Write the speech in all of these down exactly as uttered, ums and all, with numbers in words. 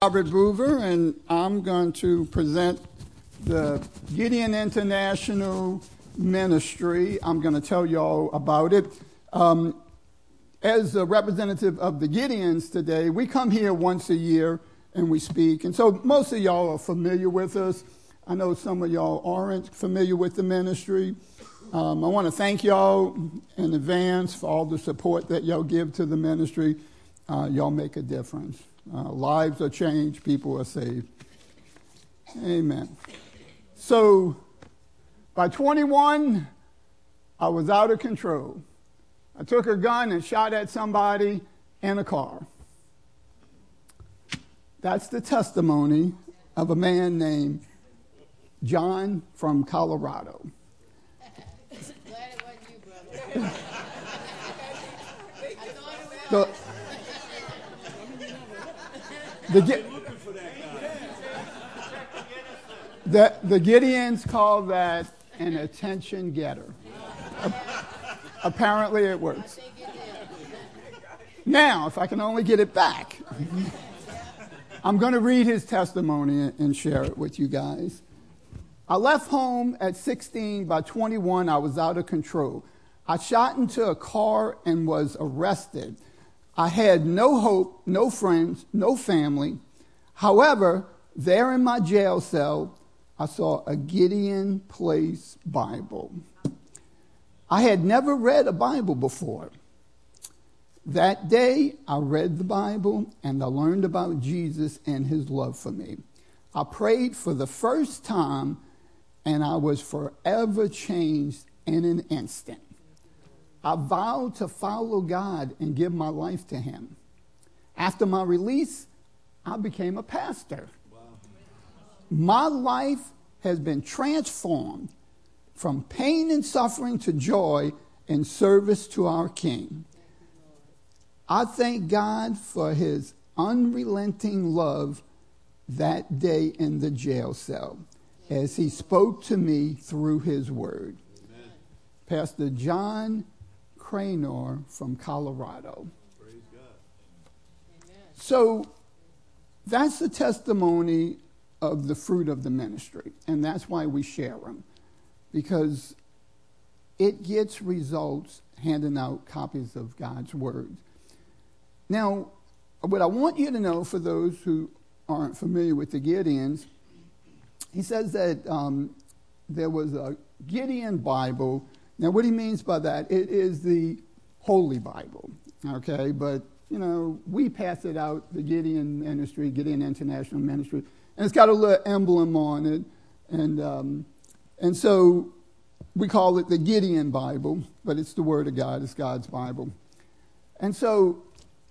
Robert Boover, and I'm going to present the Gideon International Ministry. I'm going to tell you all about it. Um, as a representative of the Gideons today, we come here once a year and we speak. And so most of y'all are familiar with us. I know some of y'all aren't familiar with the ministry. Um, I want to thank y'all in advance for all the support that y'all give to the ministry. Uh, y'all make a difference. Uh, lives are changed. People are saved. Amen. So by twenty-one, I was out of control. I took a gun and shot at somebody in a car. That's the testimony of a man named John from Colorado. Glad it wasn't you, brother. The, the, the, the Gideons call that an attention getter. Apparently it works. Now, if I can only get it back, I'm going to read his testimony and share it with you guys. I left home at sixteen. By twenty-one, I was out of control. I shot into a car and was arrested. I had no hope, no friends, no family. However, there in my jail cell, I saw a Gideon Place Bible. I had never read a Bible before. That day, I read the Bible and I learned about Jesus and his love for me. I prayed for the first time and I was forever changed in an instant. I vowed to follow God and give my life to him. After my release, I became a pastor. Wow. My life has been transformed from pain and suffering to joy and service to our King. I thank God for his unrelenting love that day in the jail cell as he spoke to me through his word. Amen. Pastor John Cranor from Colorado. Praise God. Amen. So that's the testimony of the fruit of the ministry, and that's why we share them, because it gets results handing out copies of God's word. Now, what I want you to know, for those who aren't familiar with the Gideons, he says that um, there was a Gideon Bible. Now, what he means by that, it is the Holy Bible, okay? But, you know, we pass it out, the Gideon Ministry, Gideon International Ministry, and it's got a little emblem on it. And um, and so we call it the Gideon Bible, but it's the Word of God. It's God's Bible. And so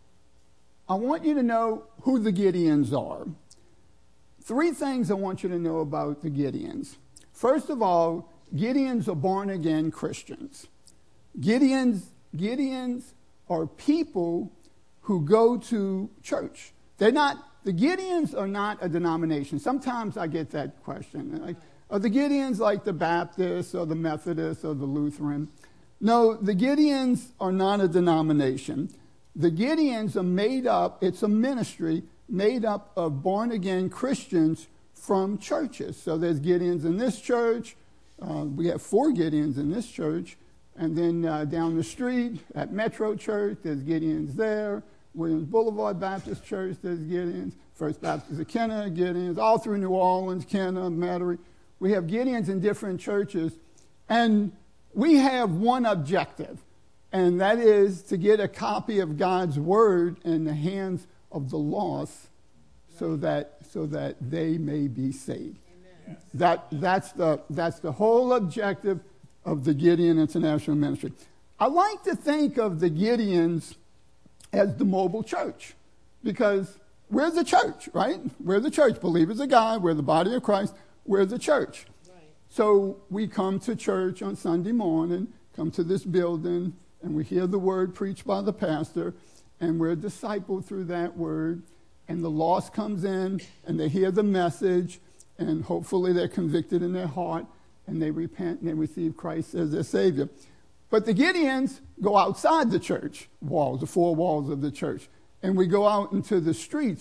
I want you to know who the Gideons are. Three things I want you to know about the Gideons. First of all, Gideons are born-again Christians. Gideons, Gideons are people who go to church. They're not, the Gideons are not a denomination. Sometimes I get that question. Like, are the Gideons like the Baptists or the Methodists or the Lutheran? No, the Gideons are not a denomination. The Gideons are made up, it's a ministry made up of born-again Christians from churches. So there's Gideons in this church. Uh, we have four Gideons in this church. And then uh, down the street at Metro Church, there's Gideons there. Williams Boulevard Baptist Church, there's Gideons. First Baptist of Kenner, Gideons. All through New Orleans, Kenner, Metairie. We have Gideons in different churches. And we have one objective, and that is to get a copy of God's word in the hands of the lost so that so that they may be saved. Amen. That that's the that's the whole objective of the Gideon International Ministry. I like to think of the Gideons as the mobile church, because we're the church, right? We're the church. Believers of God, we're the body of Christ, we're the church. Right. So we come to church on Sunday morning, come to this building, and we hear the word preached by the pastor, and we're discipled through that word, and the lost comes in, and they hear the message, and hopefully they're convicted in their heart, and they repent, and they receive Christ as their Savior. But the Gideons go outside the church walls, the four walls of the church, and we go out into the streets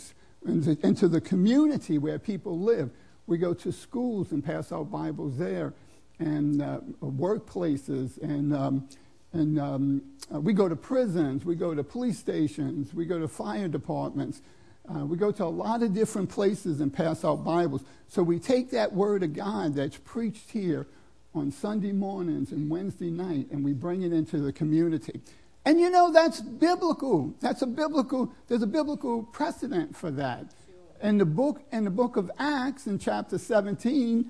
into, into the community where people live. We go to schools and pass out Bibles there, and uh, workplaces, and um, and um, uh, we go to prisons, we go to police stations, we go to fire departments. Uh, we go to a lot of different places and pass out Bibles. So we take that word of God that's preached here on Sunday mornings and Wednesday night, and we bring it into the community. And you know, that's biblical. That's a biblical, there's a biblical precedent for that. In the book, in the book of Acts, in chapter seventeen,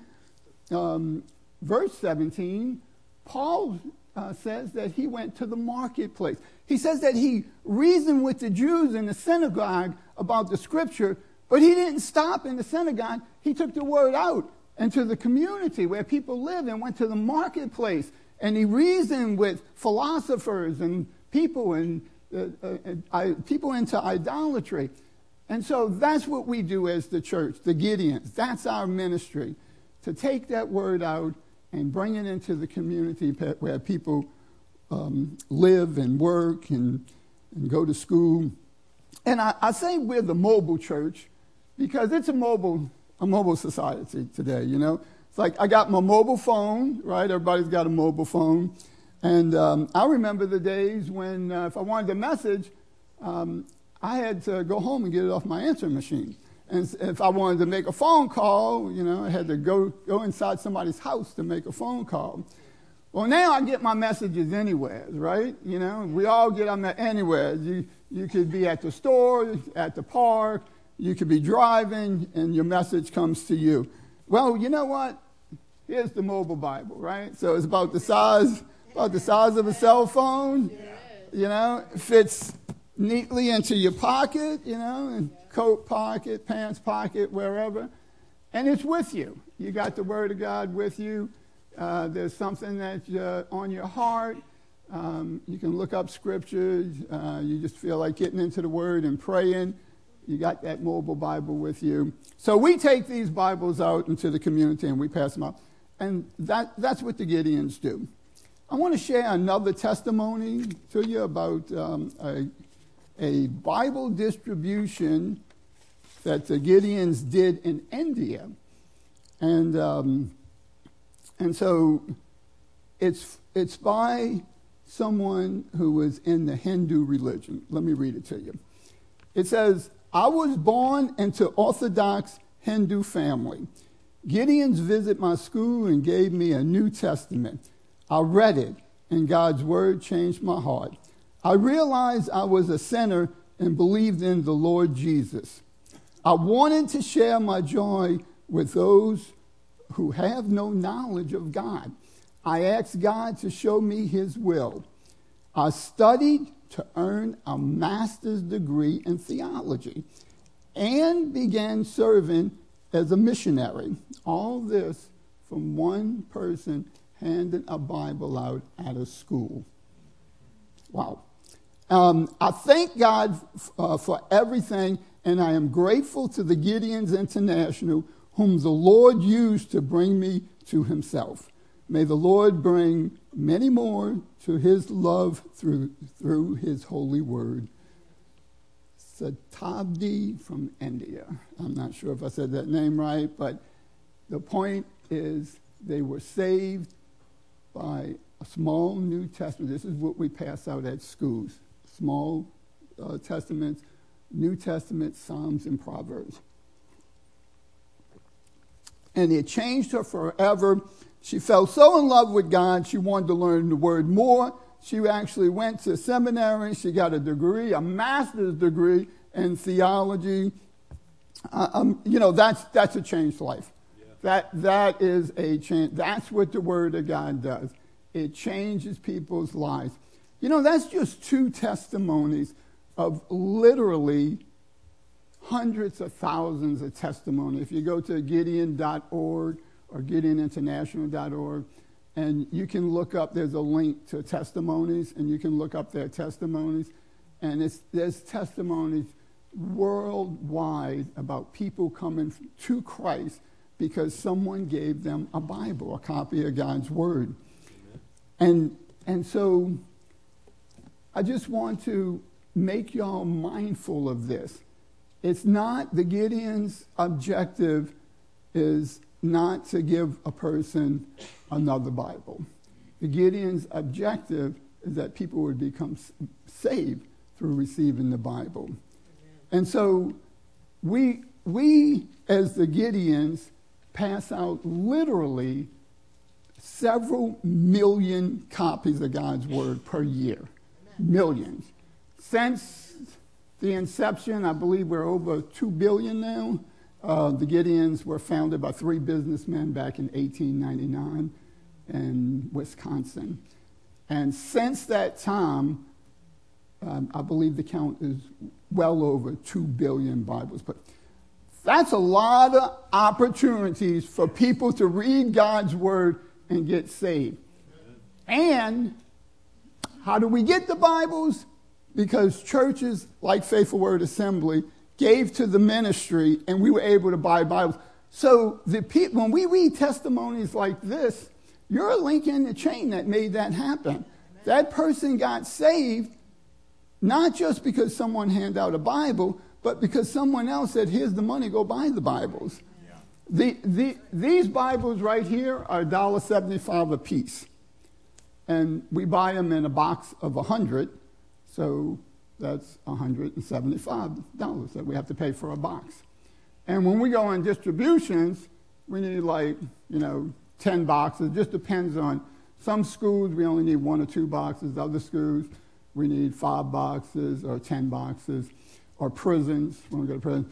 um, verse seventeen, Paul uh, says that he went to the marketplace. He says that he reasoned with the Jews in the synagogue about the scripture, but he didn't stop in the synagogue. He took the word out into the community where people lived and went to the marketplace. And he reasoned with philosophers and people and uh, uh, uh, people into idolatry. And so that's what we do as the church, the Gideons. That's our ministry, to take that word out and bring it into the community where people um, live and work and, and go to school. And I, I say we're the mobile church because it's a mobile, a mobile society today, you know. It's like I got my mobile phone, right? Everybody's got a mobile phone. And um, I remember the days when uh, if I wanted a message, um, I had to go home and get it off my answering machine. And if I wanted to make a phone call, you know, I had to go, go inside somebody's house to make a phone call. Well, now I get my messages anywhere, right? You know, we all get them anywhere. You, you could be at the store, at the park, you could be driving, and your message comes to you. Well, you know what? Here's the mobile Bible, right? So it's about the size, about the size of a cell phone. You know, fits neatly into your pocket, you know, and coat pocket, pants pocket, wherever. And it's with you. You got the Word of God with you. Uh, there's something that's uh, on your heart. Um, you can look up scriptures. Uh, you just feel like getting into the Word and praying. You got that mobile Bible with you. So we take these Bibles out into the community and we pass them out. And that, that's what the Gideons do. I want to share another testimony to you about um, a, a Bible distribution that the Gideons did in India. And um, and so it's it's by someone who was in the Hindu religion. Let me read it to you. It says, I was born into Orthodox Hindu family. Gideons visit my school and gave me a New Testament. I read it, and God's word changed my heart. I realized I was a sinner and believed in the Lord Jesus. I wanted to share my joy with those who have no knowledge of God. I asked God to show me his will. I studied to earn a master's degree in theology and began serving as a missionary. All this from one person handing a Bible out at a school. Wow. Um, I thank God uh, for everything, and I am grateful to the Gideons International, whom the Lord used to bring me to himself. May the Lord bring many more to his love through, through his holy word. Satabdi from India. I'm not sure if I said that name right, but the point is they were saved by a small New Testament. This is what we pass out at schools. Small uh, testaments, New Testament, Psalms, and Proverbs. And it changed her forever. She fell so in love with God, she wanted to learn the word more. She actually went to seminary. She got a degree, a master's degree in theology. Uh, um, you know, that's that's a changed life. Yeah. That that is a change. That's what the Word of God does. It changes people's lives. You know, that's just two testimonies of literally hundreds of thousands of testimonies. If you go to Gideon dot org or Gideon International dot org, and you can look up, there's a link to testimonies, and you can look up their testimonies. And it's, there's testimonies worldwide about people coming to Christ because someone gave them a Bible, a copy of God's Word. Amen. And and so I just want to make y'all mindful of this. It's not, the Gideon's objective is not to give a person another Bible. The Gideon's objective is that people would become saved through receiving the Bible. Amen. And so we, we, as the Gideons, pass out literally several million copies of God's Word per year. Amen. Millions. Since the inception, I believe we're over two billion now. Uh, the Gideons were founded by three businessmen back in eighteen ninety-nine in Wisconsin. And since that time, um, I believe the count is well over two billion Bibles. But that's a lot of opportunities for people to read God's Word and get saved. And how do we get the Bibles? Because churches like Faithful Word Assembly gave to the ministry, and we were able to buy Bibles. So the pe- when we read testimonies like this, you're a link in the chain that made that happen. Amen. That person got saved, not just because someone handed out a Bible, but because someone else said, here's the money, go buy the Bibles. Yeah. The, the, these Bibles right here are one dollar seventy-five a piece. And we buy them in a box of one hundred. So that's one hundred seventy-five dollars that we have to pay for a box. And when we go on distributions, we need like, you know, ten boxes. It just depends on some schools, we only need one or two boxes. Other schools, we need five boxes or ten boxes. Or prisons, when we go to prison.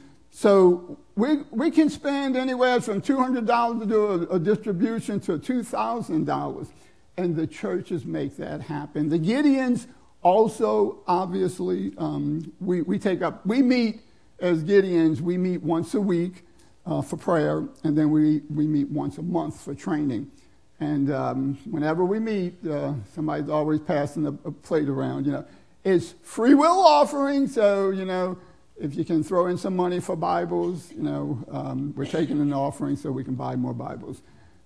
So we we can spend anywhere from two hundred dollars to do a, a distribution to two thousand dollars. And the churches make that happen. The Gideons also, obviously, um, we, we take up, we meet as Gideons, we meet once a week uh, for prayer, and then we, we meet once a month for training. And um, whenever we meet, uh, somebody's always passing a, a plate around, you know. It's free will offering, so, you know, if you can throw in some money for Bibles, you know, um, we're taking an offering so we can buy more Bibles.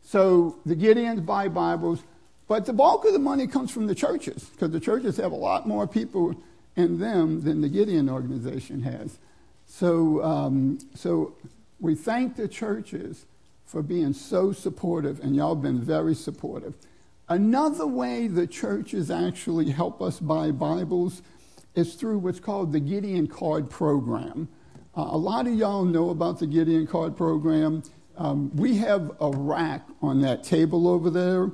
So the Gideons buy Bibles. But the bulk of the money comes from the churches, because the churches have a lot more people in them than the Gideon organization has. So, um, so we thank the churches for being so supportive, and y'all have been very supportive. Another way the churches actually help us buy Bibles is through what's called the Gideon Card Program. Uh, a lot of y'all know about the Gideon Card Program. Um, we have a rack on that table over there.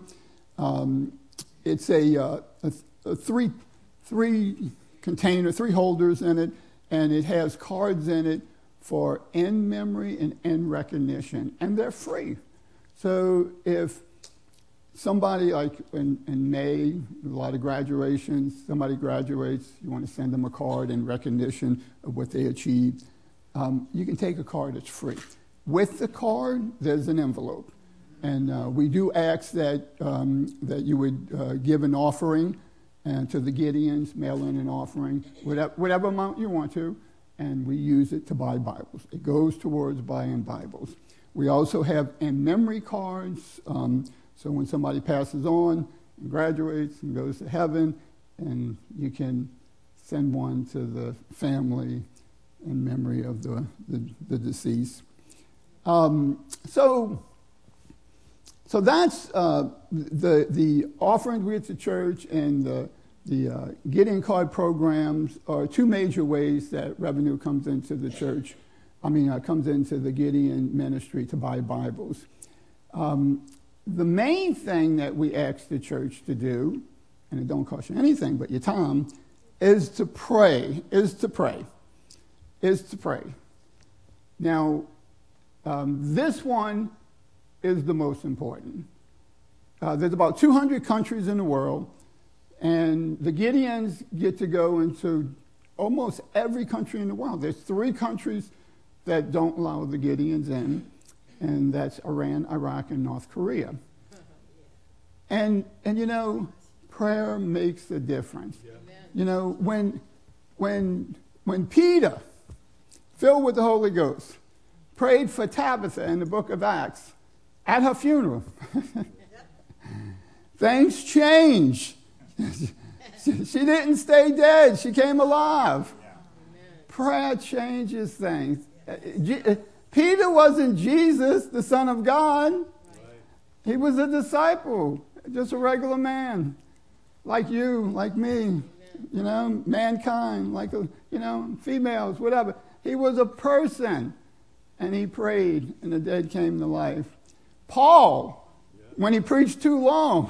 Um, it's a, uh, a, a three, three container, three holders in it, and it has cards in it for end memory and end recognition, and they're free. So if somebody, like in, in May, a lot of graduations, somebody graduates, you want to send them a card in recognition of what they achieved, um, you can take a card that's free. With the card, there's an envelope. And uh, we do ask that um, that you would uh, give an offering and to the Gideons, mail in an offering, whatever, whatever amount you want to, and we use it to buy Bibles. It goes towards buying Bibles. We also have in-memory cards, um, so when somebody passes on and graduates and goes to heaven, and you can send one to the family in memory of the, the, the deceased. Um, so... So that's uh, the the offerings we get to church, and the, the uh, Gideon Card programs are two major ways that revenue comes into the church. I mean, uh, comes into the Gideon ministry to buy Bibles. Um, the main thing that we ask the church to do, and it don't cost you anything but your time, is to pray. Is to pray. Is to pray. Now, um, this one is the most important. Uh, there's about two hundred countries in the world, and the Gideons get to go into almost every country in the world. There's three countries that don't allow the Gideons in, and that's Iran, Iraq, and North Korea. And, and you know, prayer makes a difference. Yeah. You know, when, when, when Peter, filled with the Holy Ghost, prayed for Tabitha in the book of Acts, at her funeral, things changed. she, she didn't stay dead. She came alive. Yeah. Prayer changes things. Peter wasn't Jesus, the Son of God. He was a disciple, just a regular man, like you, like me, you know, mankind, like, a, you know, females, whatever. He was a person, and he prayed, and the dead came to life. Paul, when he preached too long,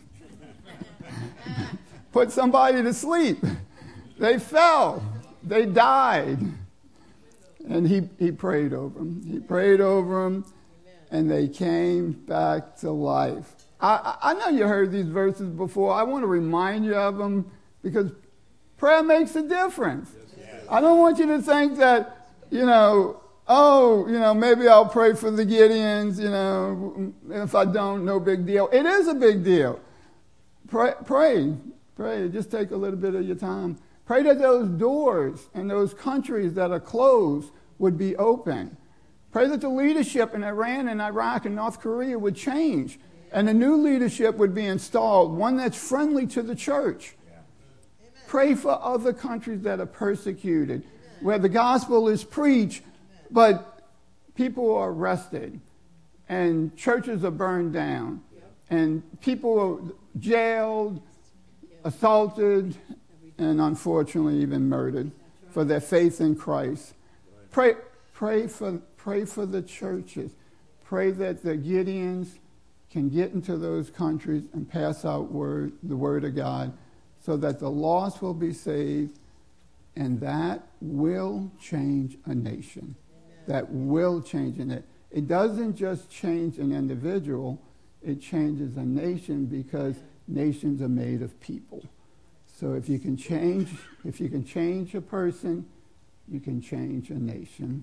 put somebody to sleep. They fell. They died. And he, he prayed over them. He prayed over them, and they came back to life. I, I know you heard these verses before. I want to remind you of them because prayer makes a difference. I don't want you to think that, you know, oh, you know, maybe I'll pray for the Gideons, you know, if I don't, no big deal. It is a big deal. Pray, pray, pray. Just take a little bit of your time. Pray that those doors and those countries that are closed would be open. Pray that the leadership in Iran and Iraq and North Korea would change and a new leadership would be installed, one that's friendly to the church. Yeah. Pray for other countries that are persecuted, Amen. Where the gospel is preached, Amen. But people are arrested and churches are burned down yep. and people are jailed, assaulted, and unfortunately even murdered for their faith in Christ. Pray, pray for, pray for the churches. Pray that the Gideons can get into those countries and pass out word, the word of God, so that the lost will be saved, and that will change a nation. Amen. That will change it. It doesn't just change an individual; it changes a nation because nations are made of people. So if you can change, if you can change a person, you can change a nation.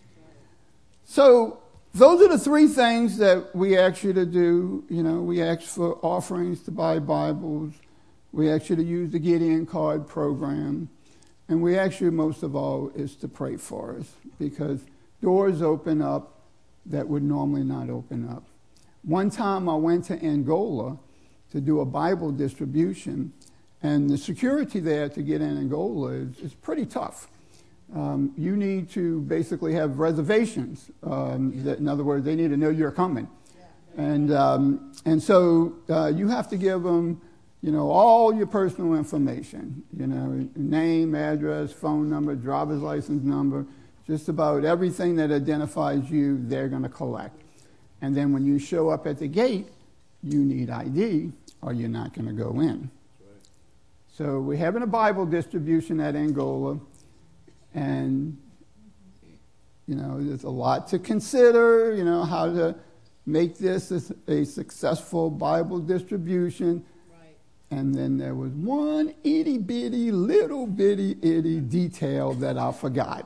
So those are the three things that we ask you to do. You know, we ask for offerings to buy Bibles. We ask you to use the Gideon Card program. And we ask you most of all is to pray for us because doors open up that would normally not open up. One time I went to Angola to do a Bible distribution, and the security there to get in Angola is, is pretty tough. Um, you need to basically have reservations. Um, that, in other words, they need to know you're coming. And um, and so uh, you have to give them, you know, all your personal information, you know, name, address, phone number, driver's license number, just about everything that identifies you, they're going to collect. And then when you show up at the gate, you need I D or you're not going to go in. So we're having a Bible distribution at Angola, and, you know, there's a lot to consider, you know, how to make this a, a successful Bible distribution. Right. And then there was one itty-bitty, little bitty, itty detail that I forgot.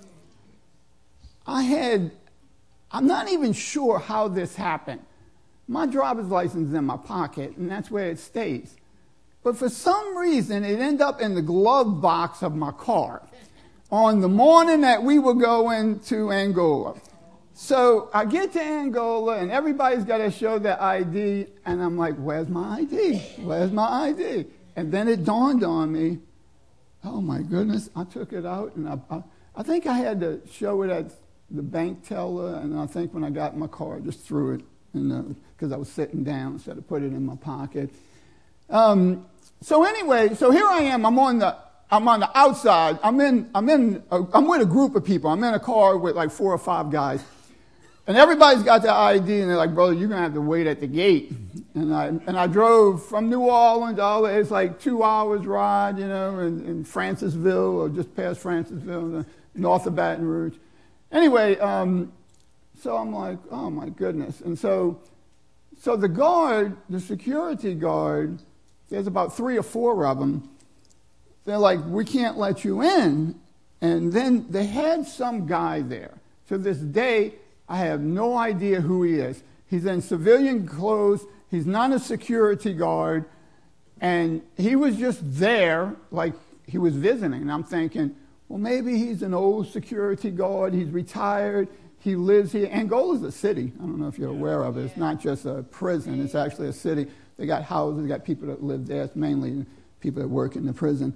I had, I'm not even sure how this happened. My driver's license is in my pocket, and that's where it stays. But for some reason, it ended up in the glove box of my car on the morning that we were going to Angola. So I get to Angola, and everybody's got to show their I D, and I'm like, where's my I D? Where's my I D? And then it dawned on me, oh, my goodness, I took it out, and I, I, I think I had to show it at the bank teller, and I think when I got in my car, I just threw it because I was sitting down instead of put it in my pocket. Um, so anyway, so here I am. I'm on the I'm on the outside. I'm in I'm in a, I'm with a group of people. I'm in a car with like four or five guys, and everybody's got their I D, and they're like, "Brother, you're gonna have to wait at the gate." And I and I drove from New Orleans all the way. It's like two hours ride, you know, in, in Francisville or just past Francisville, north of Baton Rouge. Anyway, um, so I'm like, oh my goodness, and so so the guard, the security guard. There's about three or four of them. They're like, we can't let you in. And then they had some guy there. To this day, I have no idea who he is. He's in civilian clothes. He's not a security guard. And he was just there like he was visiting. And I'm thinking, well, maybe he's an old security guard. He's retired. He lives here. Angola's a city. I don't know if you're aware of it. It's not just a prison. It's actually a city. They got houses, they got people that live there. It's mainly people that work in the prison.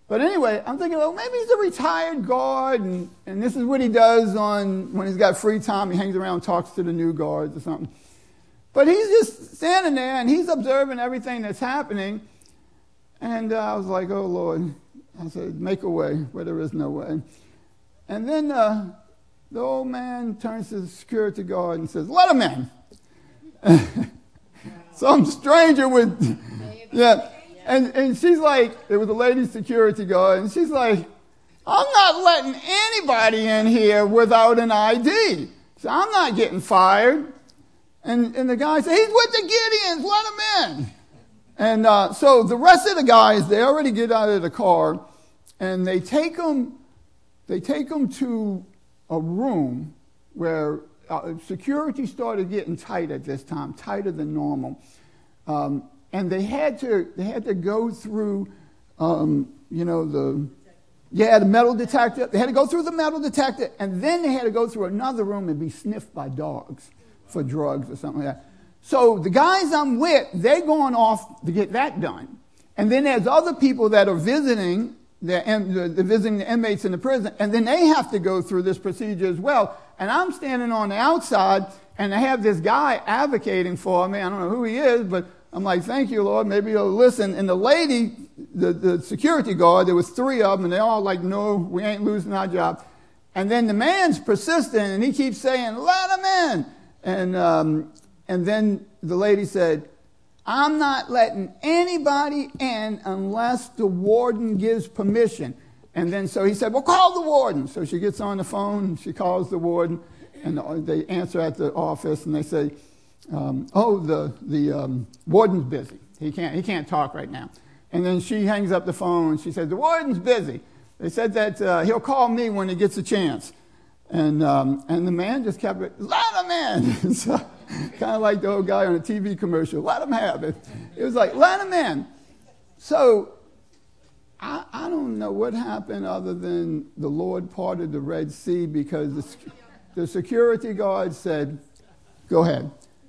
But anyway, I'm thinking, well, maybe he's a retired guard, and, and this is what he does on when he's got free time. He hangs around and talks to the new guards or something. But he's just standing there, and he's observing everything that's happening. And uh, I was like, oh, Lord. I said, make a way where there is no way. And then uh, the old man turns to the security guard and says, let him in. Some stranger with, yeah. And, and she's like, it was a lady security guard, and she's like, I'm not letting anybody in here without an I D. So I'm not getting fired. And, and the guy said, he's with the Gideons, let him in. And uh, so the rest of the guys, they already get out of the car, and they take them, they take them to a room where uh, security started getting tight at this time, tighter than normal. Um, and they had to, they had to go through, um, you know, the, yeah, the metal detector. They had to go through the metal detector, and then they had to go through another room and be sniffed by dogs for drugs or something like that. So the guys I'm with, they're going off to get that done. And then there's other people that are visiting the, the, the visiting the inmates in the prison, and then they have to go through this procedure as well. And I'm standing on the outside, and I have this guy advocating for me. I don't know who he is, but I'm like, thank you, Lord. Maybe you'll listen. And the lady, the, the security guard, there was three of them, and they all like, no, we ain't losing our job. And then the man's persistent, and he keeps saying, let him in. And um, and then the lady said, I'm not letting anybody in unless the warden gives permission. And then so he said, well, call the warden. So she gets on the phone, she calls the warden, and they answer at the office, and they say, um, oh, the, the um, warden's busy. He can't, he can't talk right now. And then she hangs up the phone, and she says, the warden's busy. They said that uh, he'll call me when he gets a chance. And um, and the man just kept it, let him in. So, kind of like the old guy on a T V commercial, let him have it. It was like, let him in. So I, I don't know what happened other than the Lord parted the Red Sea, because the, the security guard said, go ahead.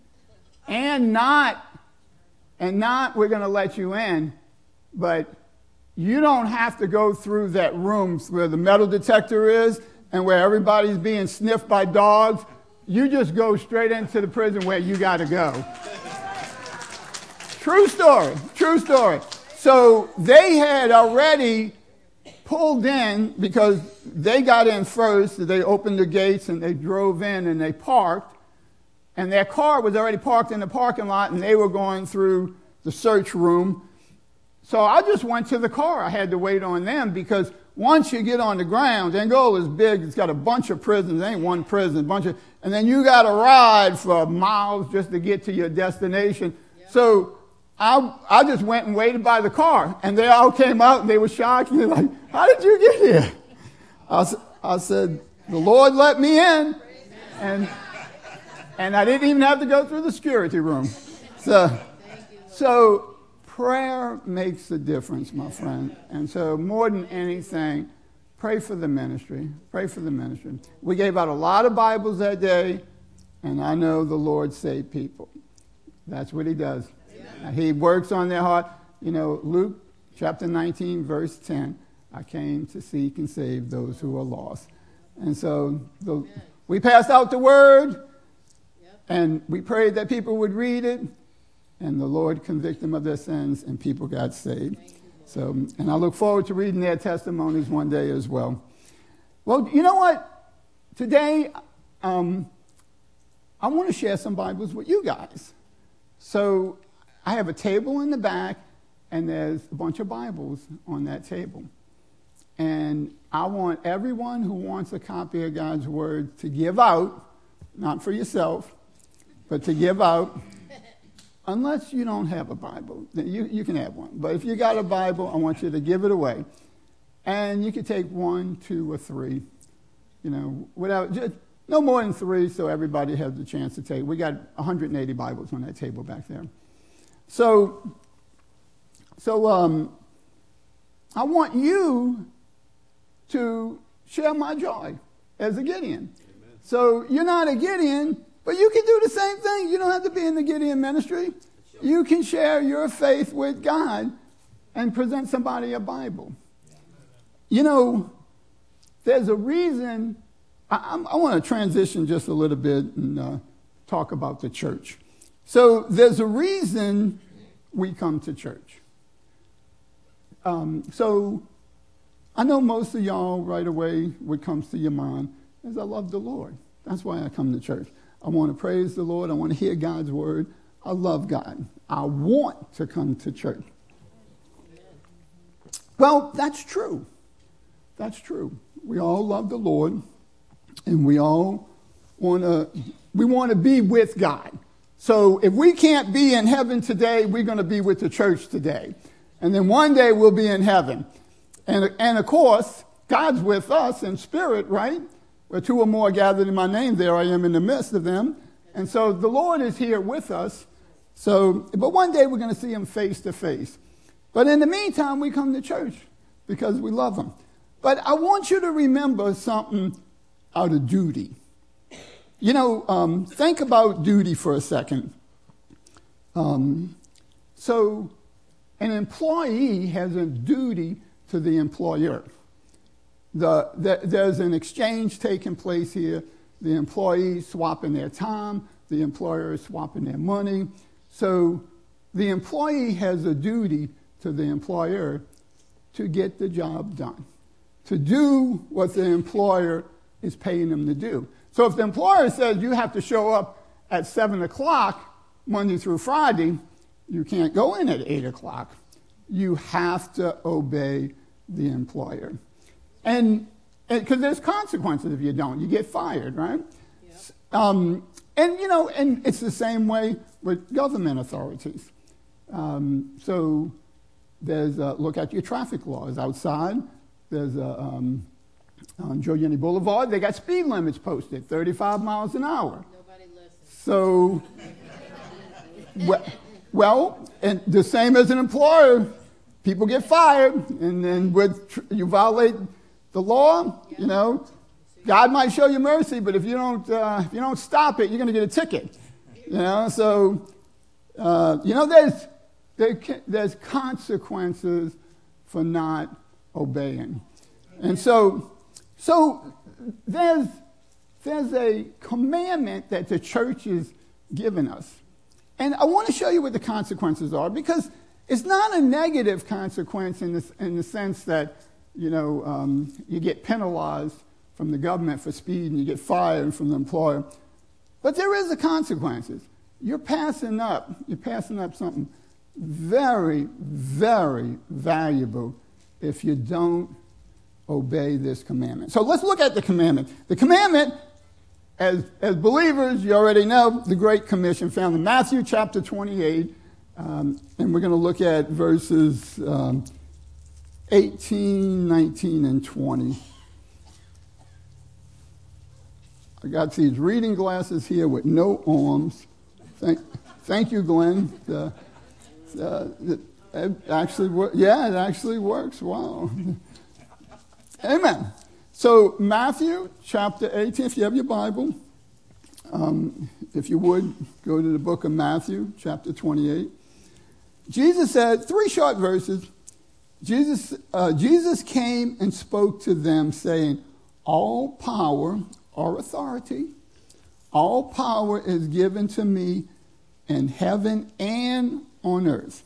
And not, and not we're going to let you in, but you don't have to go through that room where the metal detector is and where everybody's being sniffed by dogs. You just go straight into the prison where you got to go. True story. True story. So they had already pulled in, because they got in first. They opened the gates and they drove in and they parked. And their car was already parked in the parking lot, and they were going through the search room. So I just went to the car. I had to wait on them, because once you get on the ground, Angola is big. It's got a bunch of prisons. It ain't one prison, a bunch of, and then you got to ride for miles just to get to your destination. Yep. So I I just went and waited by the car, and they all came out, and they were shocked. And they're like, how did you get here? I, I said, the Lord let me in, and and I didn't even have to go through the security room. So, so prayer makes a difference, my friend. And so more than anything, pray for the ministry. Pray for the ministry. We gave out a lot of Bibles that day, and I know the Lord saved people. That's what he does. Yeah. He works on their heart. You know, Luke chapter nineteen, verse ten, I came to seek and save those who are lost. And so the, we passed out the word, yep. And we prayed that people would read it. And the Lord convicted them of their sins, and people got saved. So, and I look forward to reading their testimonies one day as well. Well, you know what? Today, um, I want to share some Bibles with you guys. So I have a table in the back, and there's a bunch of Bibles on that table. And I want everyone who wants a copy of God's Word to give out, not for yourself, but to give out. Unless you don't have a Bible, you, you can have one. But if you got a Bible, I want you to give it away. And you can take one, two, or three. You know, without just, no more than three, so everybody has the chance to take. We got one hundred eighty Bibles on that table back there. So, so um, I want you to share my joy as a Gideon. Amen. So you're not a Gideon, but you can do the same thing. You don't have to be in the Gideon ministry. You can share your faith with God and present somebody a Bible. you know, there's a reason. I, I want to transition just a little bit and uh, talk about the church. So there's a reason we come to church. Um, so I know most of y'all right away, what comes to your mind is I love the Lord. That's why I come to church. I want to praise the Lord. I want to hear God's word. I love God. I want to come to church. Well, that's true. That's true. We all love the Lord, and we all want to we want to be with God. So if we can't be in heaven today, we're going to be with the church today. And then one day we'll be in heaven. And, and of course, God's with us in spirit, right? Where two or more are gathered in my name, there I am in the midst of them. And so the Lord is here with us. So, but one day we're going to see him face to face. But in the meantime, we come to church because we love him. But I want you to remember something out of duty. You know, um, think about duty for a second. Um, so an employee has a duty to the employer. The, the, there's an exchange taking place here. The employee swapping their time. The employer is swapping their money. So the employee has a duty to the employer to get the job done, to do what the employer is paying them to do. So if the employer says you have to show up at seven o'clock Monday through Friday, you can't go in at eight o'clock. You have to obey the employer. And because there's consequences if you don't. You get fired, right? Yep. Um, and, you know, and it's the same way with government authorities. Um, so there's a look at your traffic laws outside. There's a... Um, On Giuliani Boulevard, they got speed limits posted, thirty-five miles an hour. Nobody listens. So, well, well, and the same as an employer, people get fired, and then with you violate the law, yeah. You know, God might show you mercy, but if you don't, uh, if you don't stop it, you're going to get a ticket. You know, so uh, you know, there's there, there's consequences for not obeying, and so. So there's, there's a commandment that the church has given us. And I want to show you what the consequences are, because it's not a negative consequence in, this, in the sense that, you know, um, you get penalized from the government for speed and you get fired from the employer. But there is a consequences. You're passing up, you're passing up something very, very valuable if you don't obey this commandment. So let's look at the commandment. The commandment, as, as believers, you already know, the Great Commission found in Matthew chapter twenty-eight. Um, and we're going to look at verses um, eighteen, nineteen, and twenty. I got these reading glasses here with no arms. Thank, thank you, Glenn. The, uh, it, it actually, wor- yeah, it actually works. Wow. Amen. So Matthew chapter eighteen, if you have your Bible, um, if you would, go to the book of Matthew chapter twenty-eight. Jesus said, three short verses, Jesus, uh, Jesus came and spoke to them saying, all power or authority, all power is given to me in heaven and on earth.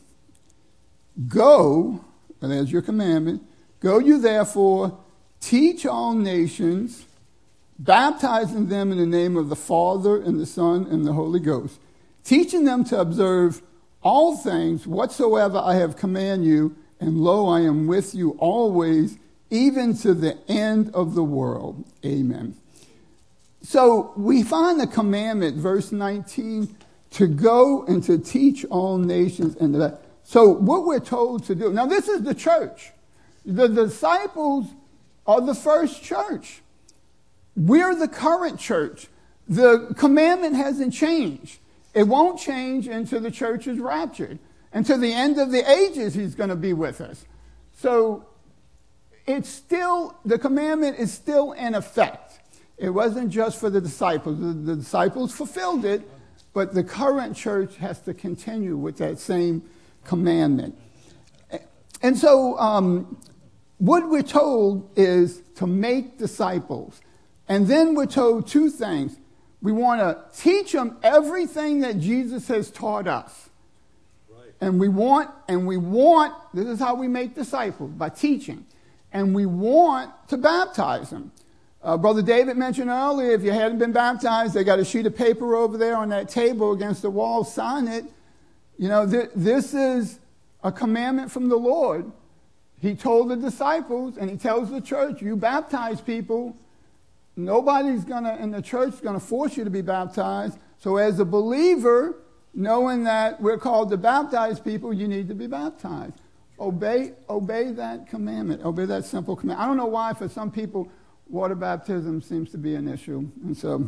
Go, and there's your commandment, go you therefore, teach all nations, baptizing them in the name of the Father and the Son and the Holy Ghost, teaching them to observe all things whatsoever I have commanded you, and lo, I am with you always, even to the end of the world. Amen. So we find the commandment, verse nineteen, to go and to teach all nations. And that. So what we're told to do. Now this is the church. The disciples are the first church. We're the current church. The commandment hasn't changed. It won't change until the church is raptured. Until the end of the ages, he's going to be with us. So it's still, the commandment is still in effect. It wasn't just for the disciples. The, the disciples fulfilled it, but the current church has to continue with that same commandment. And so um, what we're told is to make disciples. And then we're told two things. We want to teach them everything that Jesus has taught us. Right. And we want, and we want, this is how we make disciples, by teaching. And we want to baptize them. Uh, Brother David mentioned earlier, if you hadn't been baptized, they got a sheet of paper over there on that table against the wall, sign it. You know, th- this is a commandment from the Lord. He told the disciples, and he tells the church, you baptize people. Nobody's going to, in the church, going to force you to be baptized. So as a believer, knowing that we're called to baptize people, you need to be baptized. Obey, obey that commandment. Obey that simple commandment. I don't know why for some people water baptism seems to be an issue. And so,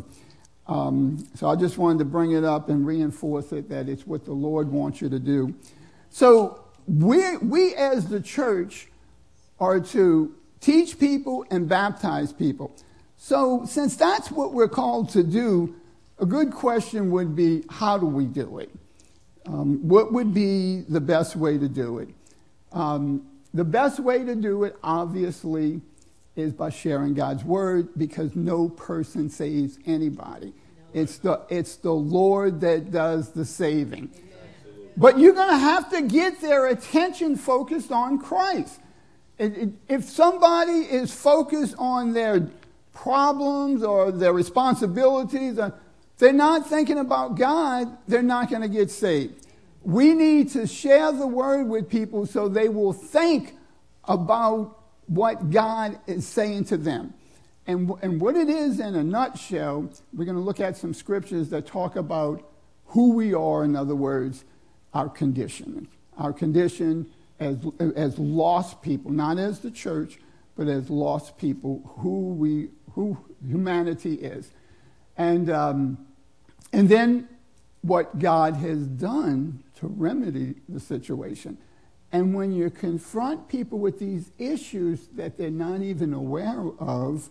um, so I just wanted to bring it up and reinforce it, that it's what the Lord wants you to do. So we, we as the church are to teach people and baptize people. So since that's what we're called to do, a good question would be, how do we do it? Um, what would be the best way to do it? Um, the best way to do it, obviously, is by sharing God's word, because no person saves anybody. No. It's the it's the Lord that does the saving. Amen. But you're going to have to get their attention focused on Christ. It, it, if somebody is focused on their problems or their responsibilities, or they're not thinking about God, they're not going to get saved. We need to share the word with people so they will think about what God is saying to them. And, and what it is in a nutshell, we're going to look at some scriptures that talk about who we are, in other words, our condition. Our condition as, as lost people, not as the church, but as lost people, who we, who humanity is. And, um, and then what God has done to remedy the situation. And when you confront people with these issues that they're not even aware of,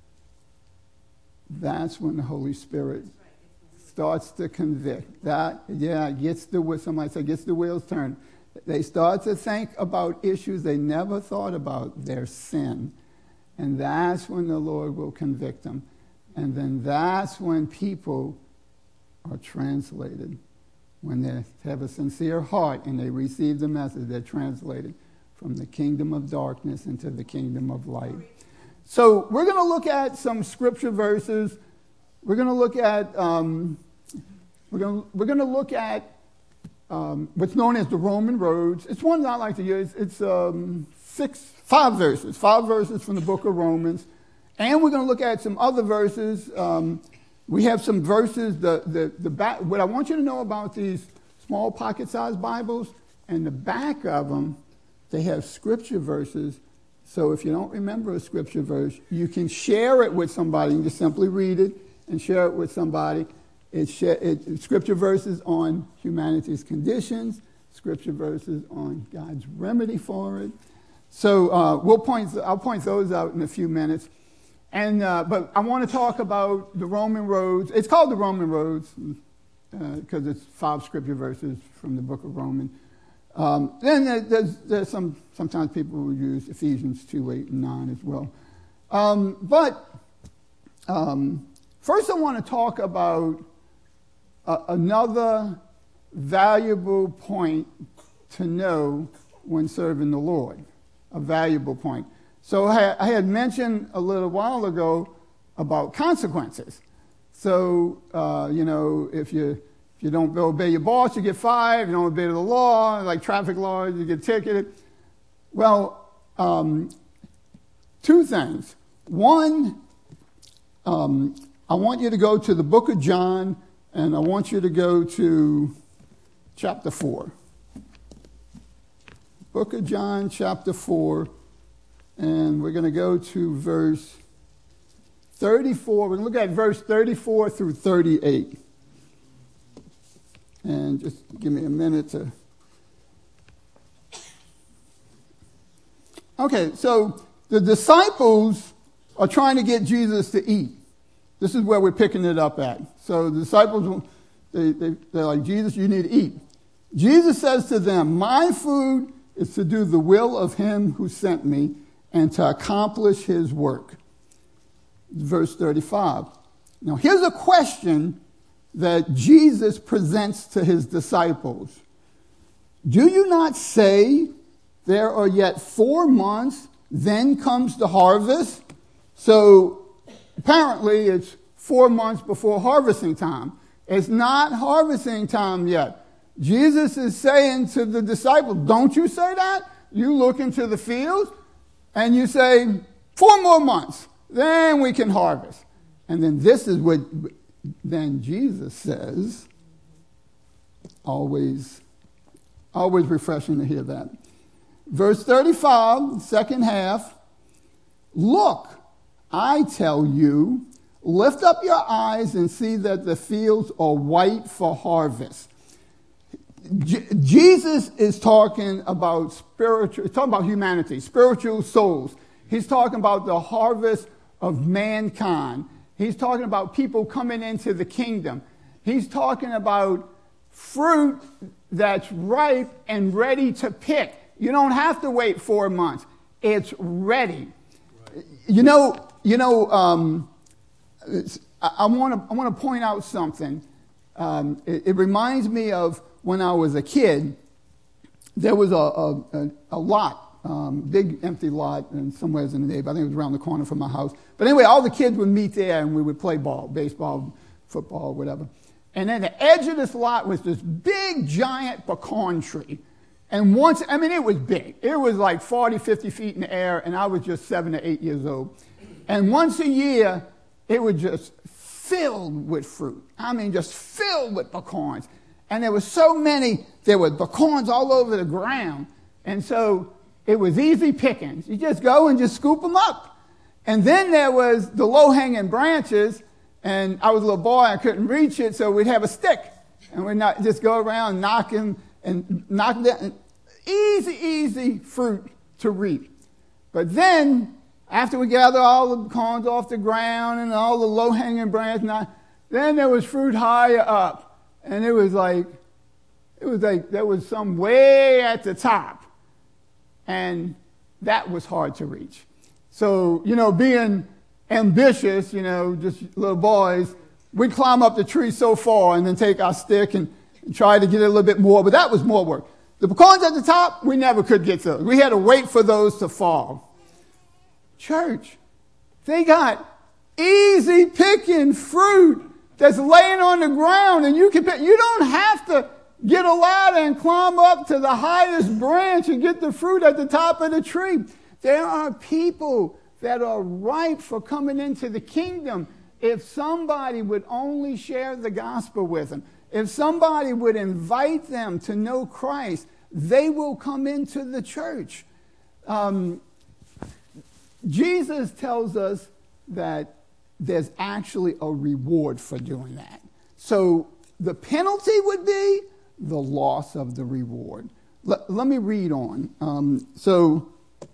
that's when the Holy Spirit starts to convict. That, yeah, gets the, somebody said, gets the wheels turned. They start to think about issues they never thought about, their sin. And that's when the Lord will convict them. And then that's when people are translated. When they have a sincere heart and they receive the message, they're translated from the kingdom of darkness into the kingdom of light. So we're going to look at some scripture verses. We're going to look at um, we're going to, we're going to look at um, what's known as the Roman roads. It's one that I like to use. It's um, six, five verses, five verses from the book of Romans, and we're going to look at some other verses. Um, We have some verses, the, the, the back, what I want you to know about these small pocket-sized Bibles, and the back of them, they have scripture verses. So if you don't remember a scripture verse, you can share it with somebody. You can just simply read it and share it with somebody. It's, share, it, it's scripture verses on humanity's conditions, scripture verses on God's remedy for it. So uh, we'll point, I'll point those out in a few minutes. And uh, but I want to talk about the Roman roads. It's called the Roman roads because uh, it's five scripture verses from the book of Romans. Um, then there's, there's some sometimes people will use Ephesians two, eight, and nine as well. Um, but um, first, I want to talk about uh, another valuable point to know when serving the Lord. A valuable point. So I had mentioned a little while ago about consequences. So, uh, you know, if you if you don't obey your boss, you get fired. If you don't obey the law, like traffic laws, you get ticketed. Well, um, two things. One, um, I want you to go to the book of John, and I want you to go to chapter four. Book of John, chapter four. And we're going to go to verse thirty-four. We're going to look at verse thirty-four through thirty-eight. And just give me a minute to... Okay, so the disciples are trying to get Jesus to eat. This is where we're picking it up at. So the disciples, they, they, they're like, Jesus, you need to eat. Jesus says to them, my food is to do the will of him who sent me and to accomplish his work. Verse thirty-five. Now, here's a question that Jesus presents to his disciples. Do you not say there are yet four months, then comes the harvest? So apparently it's four months before harvesting time. It's not harvesting time yet. Jesus is saying to the disciples, don't you say that? You look into the fields and you say, four more months, then we can harvest. And then this is what then Jesus says. Always, always refreshing to hear that. Verse thirty-five, second half. Look, I tell you, lift up your eyes and see that the fields are white for harvest. J- Jesus is talking about spiritual, he's talking about humanity, spiritual souls. He's talking about the harvest of mankind. He's talking about people coming into the kingdom. He's talking about fruit that's ripe and ready to pick. You don't have to wait four months. It's ready. Right. You know, you know. Um, I want to I want to point out something. Um, it, it reminds me of when I was a kid. There was a a, a lot, um, big empty lot, and somewhere in the neighborhood. I think it was around the corner from my house. But anyway, all the kids would meet there, and we would play ball, baseball, football, whatever. And then the edge of this lot was this big, giant pecan tree. And once, I mean, it was big. It was like forty, fifty feet in the air, and I was just seven or eight years old. And once a year, it was just filled with fruit. I mean, just filled with pecans. And there were so many, there were pecans all over the ground. And so it was easy pickings. You just go and just scoop them up. And then there was the low-hanging branches, and I was a little boy, I couldn't reach it, so we'd have a stick. And we'd not just go around knocking and knock down. Easy, easy fruit to reap. But then, after we gather all the pecans off the ground and all the low-hanging branches, then there was fruit higher up. And it was like, it was like there was some way at the top. And that was hard to reach. So, you know, being ambitious, you know, just little boys, we'd climb up the tree so far and then take our stick and, and try to get a little bit more. But that was more work. The pecans at the top, we never could get those. We had to wait for those to fall. Church, they got easy picking fruit that's laying on the ground, and you can pick. You don't have to get a ladder and climb up to the highest branch and get the fruit at the top of the tree. There are people that are ripe for coming into the kingdom if somebody would only share the gospel with them. If somebody would invite them to know Christ, they will come into the church. Um, Jesus tells us that there's actually a reward for doing that. So the penalty would be the loss of the reward. L- let me read on. Um, so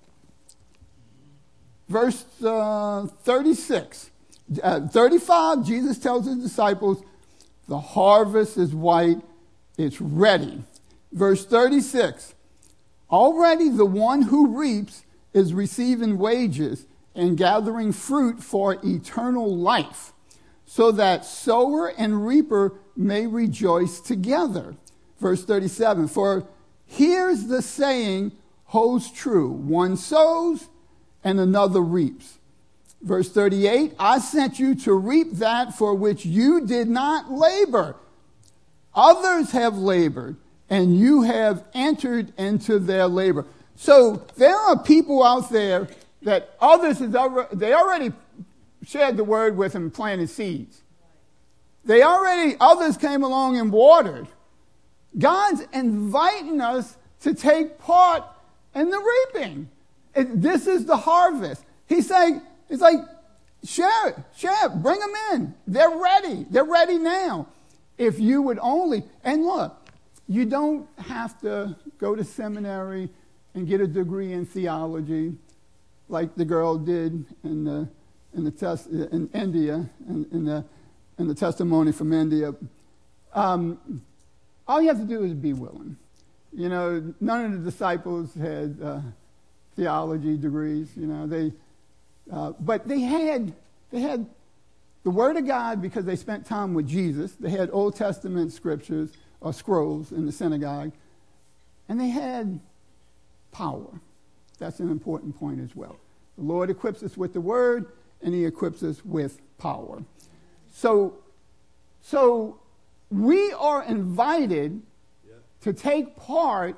verse uh, thirty-six. Uh, thirty-five, Jesus tells his disciples, the harvest is white, it's ready. Verse thirty-six, already the one who reaps is receiving wages and gathering fruit for eternal life, so that sower and reaper may rejoice together. Verse thirty-seven, for here's the saying holds true, one sows and another reaps. Verse thirty-eight, I sent you to reap that for which you did not labor. Others have labored, and you have entered into their labor. So there are people out there that others, has already, they already shared the word with and planted seeds. They already, others came along and watered. God's inviting us to take part in the reaping. It, this is the harvest. He's saying, it's like, share it, share it, bring them in. They're ready. They're ready now. If you would only, and look, you don't have to go to seminary and get a degree in theology like the girl did in the in the test in India in, in the in the testimony from India. Um, all you have to do is be willing. You know, none of the disciples had uh, theology degrees, you know. They, uh, but they had they had the Word of God because they spent time with Jesus. They had Old Testament scriptures or scrolls in the synagogue, and they had power. That's an important point as well. The Lord equips us with the Word, and He equips us with power. So, so we are invited yeah. to take part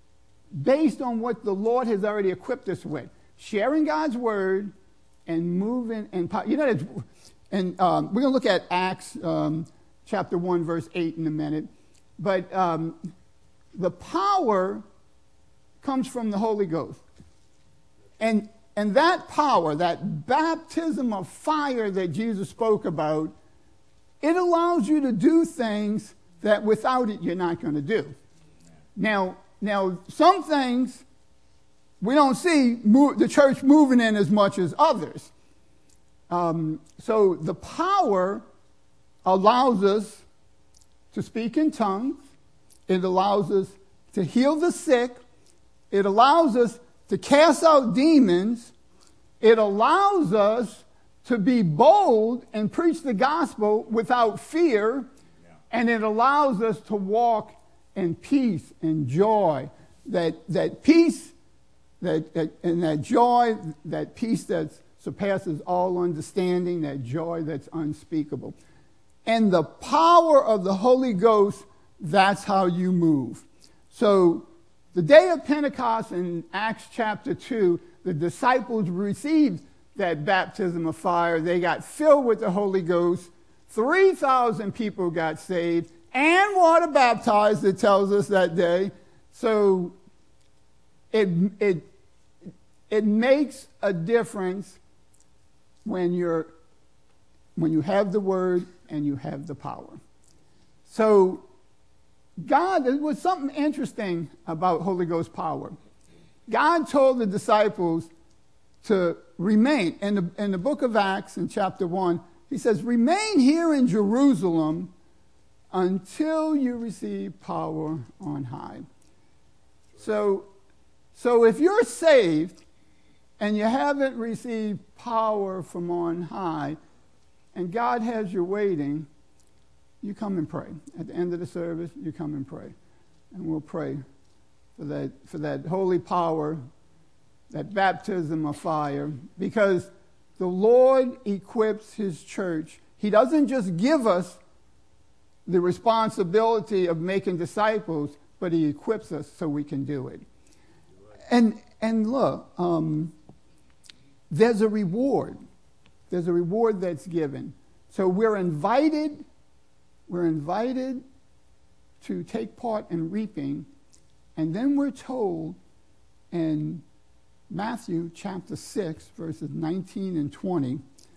based on what the Lord has already equipped us with, sharing God's Word and moving in power. You know, and um, we're going to look at Acts um, chapter one, verse eight in a minute. But um, the power comes from the Holy Ghost. And, and that power, that baptism of fire that Jesus spoke about, it allows you to do things that without it you're not going to do. Now, now some things we don't see move, the church moving in as much as others. Um, so the power allows us to speak in tongues. It allows us to heal the sick. It allows us to cast out demons. It allows us to be bold and preach the gospel without fear. Yeah. And it allows us to walk in peace and joy. That, that peace that, that, and that joy, that peace that surpasses all understanding, that joy that's unspeakable. And the power of the Holy Ghost, that's how you move. So the day of Pentecost in Acts chapter two, the disciples received that baptism of fire. They got filled with the Holy Ghost. three thousand people got saved and water baptized, it tells us that day. So it, it, it makes a difference when you're when you have the Word and you have the power. So God, there was something interesting about Holy Ghost power. God told the disciples to remain. In the, in the book of Acts, in chapter one, he says, remain here in Jerusalem until you receive power on high. So, so if you're saved and you haven't received power from on high, and God has you waiting, you come and pray. At the end of the service, you come and pray. And we'll pray for that, for that holy power, that baptism of fire, because the Lord equips His church. He doesn't just give us the responsibility of making disciples, but He equips us so we can do it. And, and look, um, there's a reward. There's a reward that's given. So we're invited, we're invited to take part in reaping, and then we're told in Matthew chapter six, verses nineteen and twenty,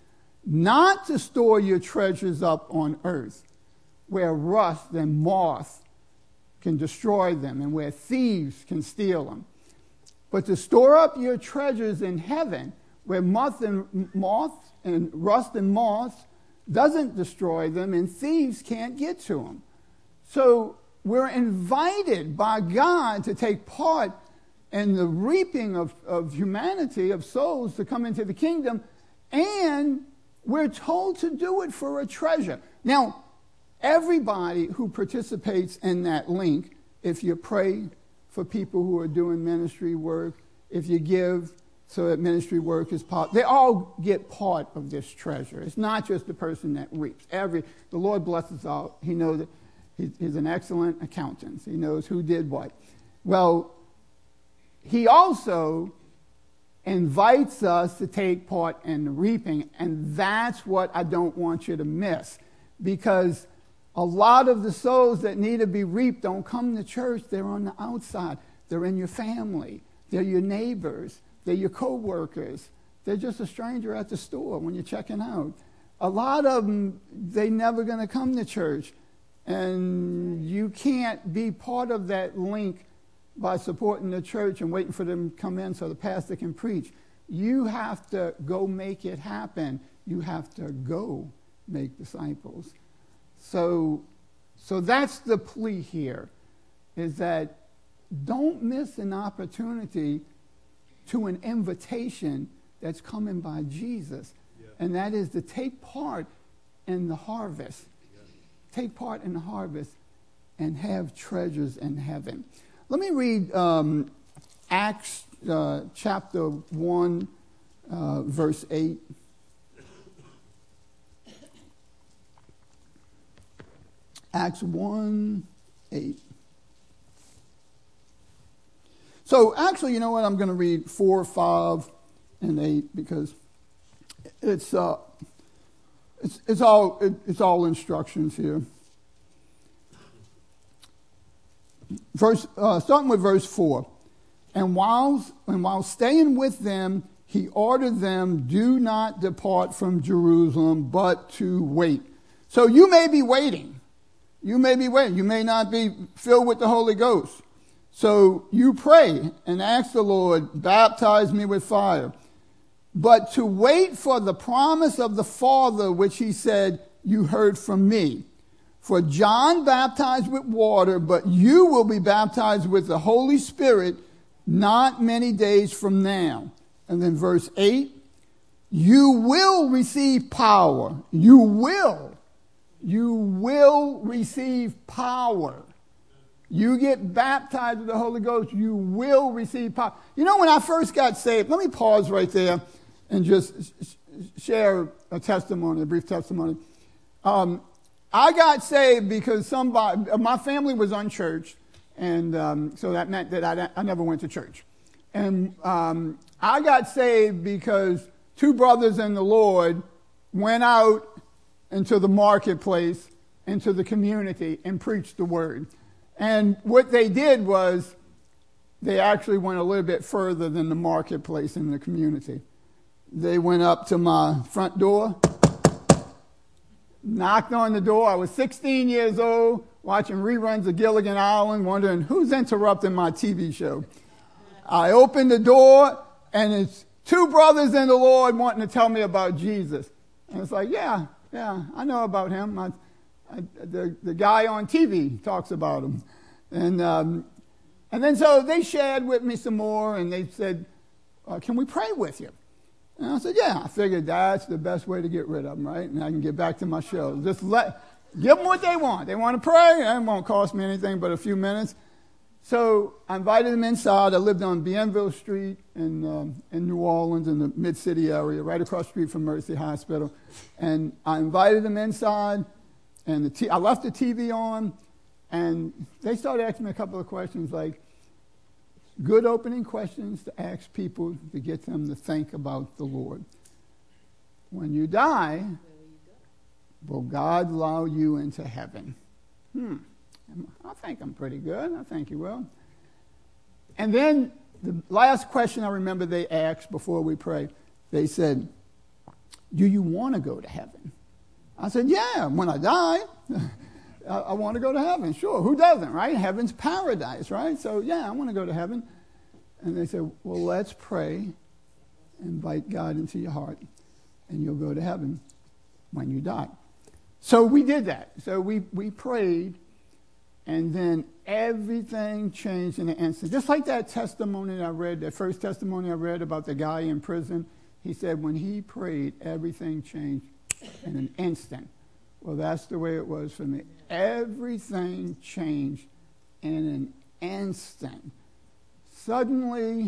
not to store your treasures up on earth, where rust and moth can destroy them, and where thieves can steal them, but to store up your treasures in heaven, where moth and moth and rust and moth doesn't destroy them, and thieves can't get to them. So we're invited by God to take part in the reaping of, of humanity, of souls to come into the kingdom, and we're told to do it for a treasure. Now, everybody who participates in that link, if you pray for people who are doing ministry work, if you give so that ministry work is part, they all get part of this treasure. It's not just the person that reaps. Every the Lord blesses all. He knows that he, he's an excellent accountant. He knows who did what. Well, He also invites us to take part in the reaping, and that's what I don't want you to miss, because a lot of the souls that need to be reaped don't come to church. They're on the outside. They're in your family. They're your neighbors. They're your co-workers. They're just a stranger at the store when you're checking out. A lot of them, they're never going to come to church. And you can't be part of that link by supporting the church and waiting for them to come in so the pastor can preach. You have to go make it happen. You have to go make disciples. So, so that's the plea here, is that don't miss an opportunity to an invitation that's coming by Jesus. Yeah. And that is to take part in the harvest. Yeah. Take part in the harvest and have treasures in heaven. Let me read um, Acts uh, chapter one, uh, verse eight. Acts one, eight. So actually, you know what? I'm going to read four, five, and eight because it's uh, it's it's all it, it's all instructions here. Verse uh, starting with verse four, and while and while staying with them, he ordered them, "Do not depart from Jerusalem, but to wait." So you may be waiting. You may be waiting. You may not be filled with the Holy Ghost. So you pray and ask the Lord, baptize me with fire. But to wait for the promise of the Father, which he said, you heard from me. For John baptized with water, but you will be baptized with the Holy Spirit not many days from now. And then verse eight, you will receive power. You will. You will receive power. You get baptized with the Holy Ghost, you will receive power. You know, when I first got saved, let me pause right there and just share a testimony, a brief testimony. Um, I got saved because somebody, my family was unchurched, and um, so that meant that I, I never went to church. And um, I got saved because two brothers in the Lord went out into the marketplace, into the community, and preached the word. And what they did was they actually went a little bit further than the marketplace in the community. They went up to my front door, knocked on the door. I was sixteen years old, watching reruns of Gilligan Island, wondering who's interrupting my T V show. I opened the door, and it's two brothers in the Lord wanting to tell me about Jesus. And it's like, yeah, yeah, I know about him. I, I, the, the guy on T V talks about him. And um, and then so they shared with me some more, and they said, uh, can we pray with you? And I said, yeah. I figured that's the best way to get rid of them, right? And I can get back to my show. Just let, give them what they want. They want to pray, it won't cost me anything but a few minutes. So I invited them inside. I lived on Bienville Street in, um, in New Orleans in the Mid-City area, right across the street from Mercy Hospital. And I invited them inside. And the t- I left the T V on, and they started asking me a couple of questions, like good opening questions to ask people to get them to think about the Lord. When you die, will God allow you into heaven? Hmm. I think I'm pretty good. I think he will. And then the last question I remember they asked before we prayed, they said, do you want to go to heaven? I said, yeah, when I die, I, I want to go to heaven. Sure, who doesn't, right? Heaven's paradise, right? So, yeah, I want to go to heaven. And they said, well, let's pray, invite God into your heart, and you'll go to heaven when you die. So we did that. So we, we prayed, and then everything changed in an instant. Just like that testimony I read, that first testimony I read about the guy in prison. He said when he prayed, everything changed in an instant. Well, that's the way it was for me. Everything changed in an instant. Suddenly,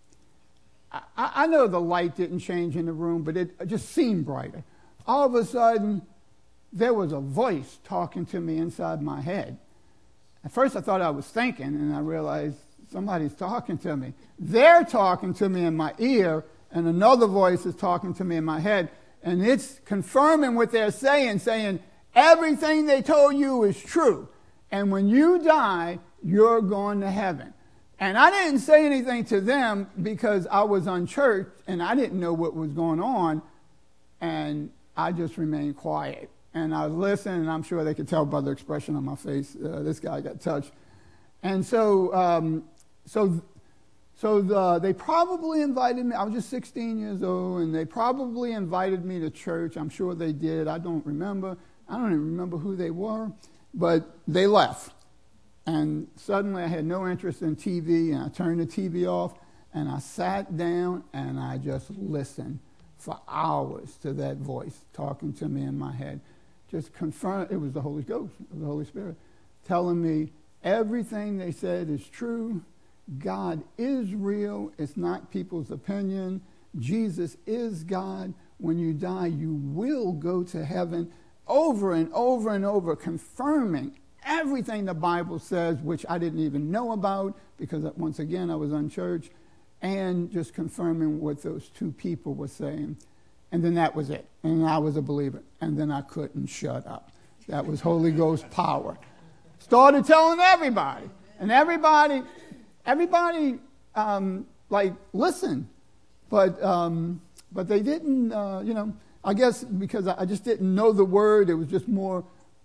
I, I know the light didn't change in the room, but it just seemed brighter. All of a sudden, there was a voice talking to me inside my head. At first, I thought I was thinking, and I realized somebody's talking to me. They're talking to me in my ear, and another voice is talking to me in my head. And it's confirming what they're saying, saying everything they told you is true. And when you die, you're going to heaven. And I didn't say anything to them because I was unchurched and I didn't know what was going on. And I just remained quiet. And I listened, and I'm sure they could tell by the expression on my face, uh, this guy got touched. And so, um, so So the, they probably invited me. I was just sixteen years old, and they probably invited me to church. I'm sure they did. I don't remember. I don't even remember who they were, but they left. And suddenly I had no interest in T V, and I turned the T V off, And I sat down and I just listened for hours to that voice talking to me in my head. Just confirm, it was the Holy Ghost, it was the Holy Spirit, telling me everything they said is true. God is real. It's not people's opinion. Jesus is God. When you die, you will go to heaven. Over and over and over, confirming everything the Bible says, which I didn't even know about because, once again, I was unchurched, and just confirming what those two people were saying. And then that was it. And I was a believer. And then I couldn't shut up. That was Holy Ghost power. Started telling everybody. And everybody, everybody, um, like, listened. But, um, but they didn't, uh, you know, I guess because I just didn't know the word. It was just more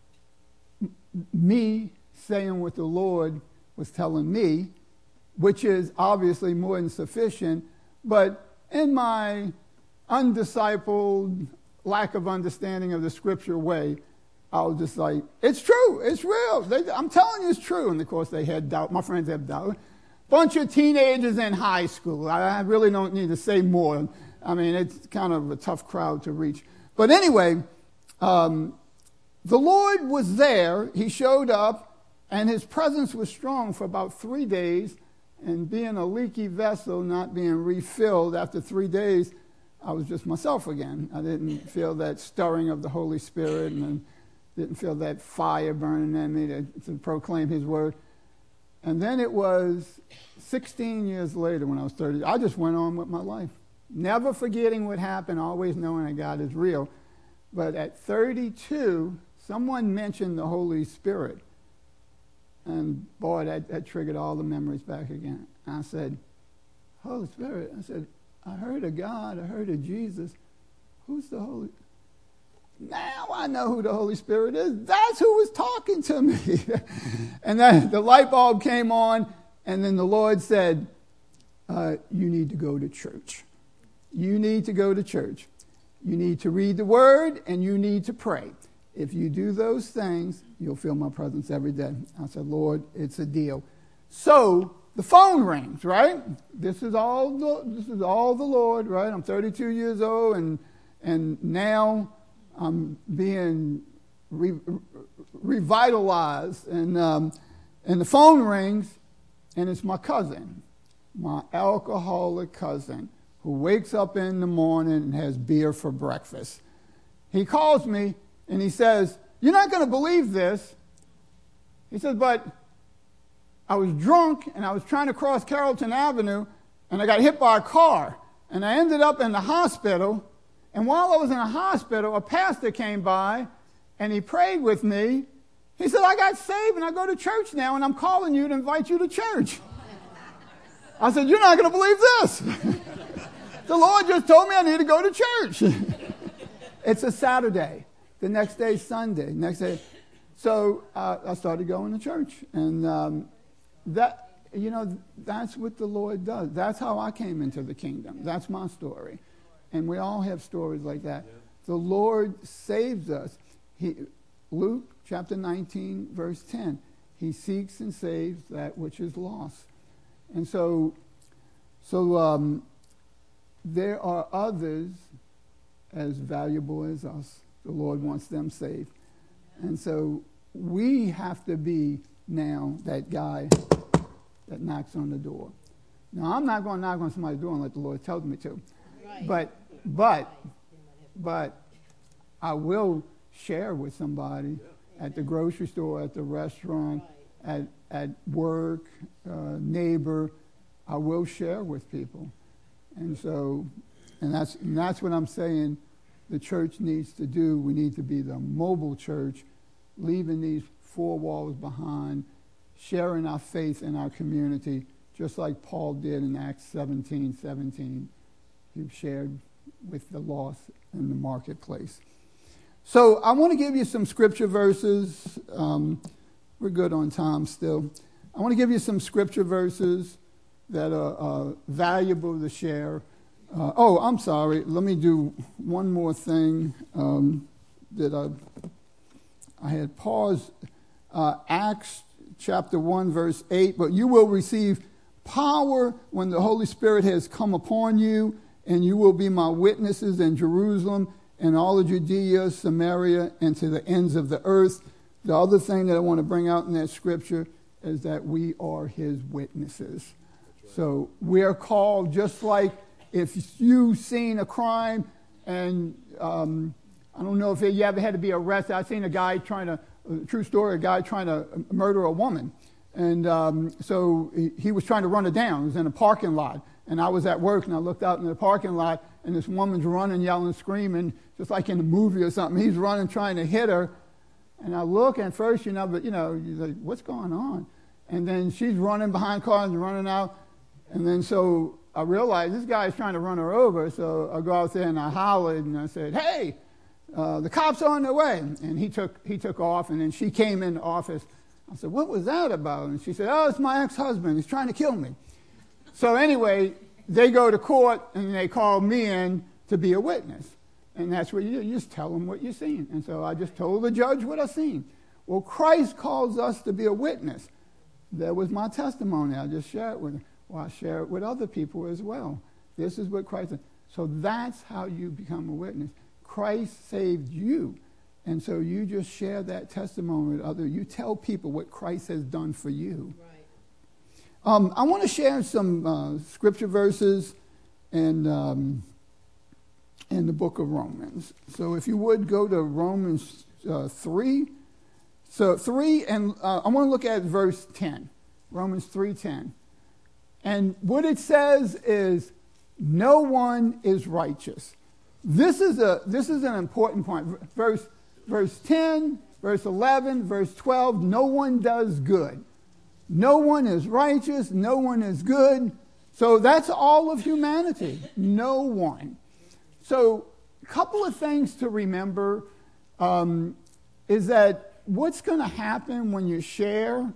me saying what the Lord was telling me, which is obviously more than sufficient. But in my undiscipled, lack of understanding of the scripture way, I was just like, it's true, it's real. They, I'm telling you it's true. And of course they had doubt. My friends have doubt. Bunch of teenagers in high school. I, I really don't need to say more. I mean, it's kind of a tough crowd to reach. But anyway, um, the Lord was there. He showed up, and his presence was strong for about three days. And being a leaky vessel, not being refilled after three days, I was just myself again. I didn't feel that stirring of the Holy Spirit, and didn't feel that fire burning in me to, to proclaim his word. And then it was sixteen years later when I was thirty. I just went on with my life. Never forgetting what happened, always knowing that God is real. But at thirty-two, someone mentioned the Holy Spirit. And boy, that, that triggered all the memories back again. And I said, Holy Spirit. I said, I heard of God. I heard of Jesus. Who's the Holy Spirit? Now I know who the Holy Spirit is. That's who was talking to me. And then the light bulb came on, and then the Lord said, uh, you need to go to church. You need to go to church. You need to read the word, and you need to pray. If you do those things, you'll feel my presence every day. I said, Lord, it's a deal. So the phone rings, right? This is all the, this is all the Lord, right? I'm thirty-two years old, and and now I'm being re, revitalized. And um, and the phone rings, and it's my cousin, my alcoholic cousin, who wakes up in the morning and has beer for breakfast. He calls me, and he says, you're not going to believe this. He says, but I was drunk, and I was trying to cross Carrollton Avenue, and I got hit by a car, and I ended up in the hospital. And while I was in the hospital, a pastor came by, and he prayed with me. He said, I got saved, and I go to church now, and I'm calling you to invite you to church. I said, you're not going to believe this. The Lord just told me I need to go to church. It's a Saturday. The next day is Sunday. Next day. So uh, I started going to church. And um, that, you know, that's what the Lord does. That's how I came into the kingdom. That's my story. And we all have stories like that. Yeah. The Lord saves us. He, Luke chapter nineteen, verse ten. He seeks and saves that which is lost. And so, so um, there are others as valuable as us. The Lord wants them saved. And so we have to be now that guy that knocks on the door. Now, I'm not going to knock on somebody's door and let the Lord tell me to. Right. But, but, but I will share with somebody at the grocery store, at the restaurant, at, at work, uh, neighbor. I will share with people. And so, and that's, and that's what I'm saying the church needs to do. We need to be the mobile church, leaving these four walls behind, sharing our faith in our community, just like Paul did in Acts seventeen seventeen. He shared with the lost in the marketplace. So I want to give you some scripture verses. Um, we're good on time still. I want to give you some scripture verses that are uh, valuable to share. Uh, oh, I'm sorry. Let me do one more thing um, that I I had paused. Uh, Acts chapter one, verse eight. But you will receive power when the Holy Spirit has come upon you, and you will be my witnesses in Jerusalem and all of Judea, Samaria, and to the ends of the earth. The other thing that I want to bring out in that scripture is that we are his witnesses. Right. So we are called, just like if you've seen a crime, and um, I don't know if you ever had to be arrested. I've seen a guy trying to, a true story, a guy trying to murder a woman. And um, so he, he was trying to run her down. It was in a parking lot. And I was at work, and I looked out in the parking lot, and this woman's running, yelling, screaming, just like in a movie or something. He's running, trying to hit her. And I look, and first, you know, but, you know, you're like, what's going on? And then she's running behind cars and running out. And then so I realized this guy's trying to run her over. So I go out there, and I hollered, and I said, hey, uh, the cops are on their way. And he took, he took off, and then she came in the office. I said, what was that about? And she said, oh, it's my ex-husband. He's trying to kill me. So anyway, they go to court, and they call me in to be a witness. And that's what you do. You just tell them what you've seen. And so I just told the judge what I've seen. Well, Christ calls us to be a witness. That was my testimony. I just shared it with him. Well, I share it with other people as well. This is what Christ did. So that's how you become a witness. Christ saved you. And so you just share that testimony with others. You tell people what Christ has done for you. Right. Um, I want to share some uh, scripture verses and um, in the book of Romans. So if you would go to Romans uh, three. So three, and uh, I want to look at verse ten. Romans three ten. And what it says is, no one is righteous. This is a this is an important point. Verse verse ten, verse eleven, verse twelve, no one does good. No one is righteous, no one is good. So that's all of humanity. No one. So a couple of things to remember um, is that what's going to happen when you share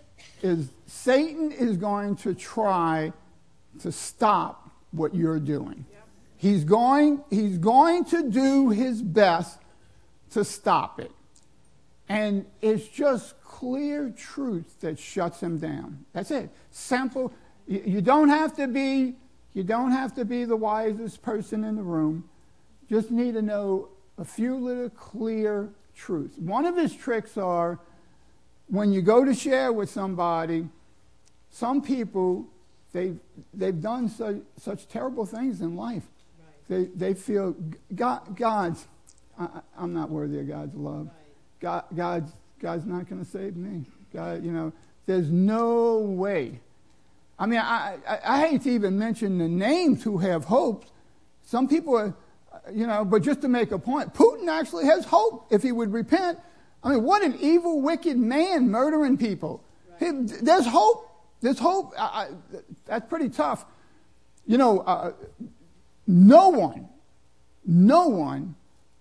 is Satan is going to try to stop what you're doing. Yep. He's going, he's going to do his best to stop it. And it's just clear truth that shuts him down. That's it. Simple. You, you don't have to be, you don't have to be the wisest person in the room. Just need to know a few little clear truths. One of his tricks are when you go to share with somebody, some people, they've, they've done such, such terrible things in life. Right. They, they feel, God, God's, I, I'm not worthy of God's love. Right. God, God's, God's not going to save me. God, you know, there's no way. I mean, I, I, I hate to even mention the names who have hopes. Some people are, you know, but just to make a point, Putin actually has hope if he would repent. I mean, what an evil, wicked man murdering people. Right. He, there's hope. There's hope. I, I, that's pretty tough. You know, uh, no one, no one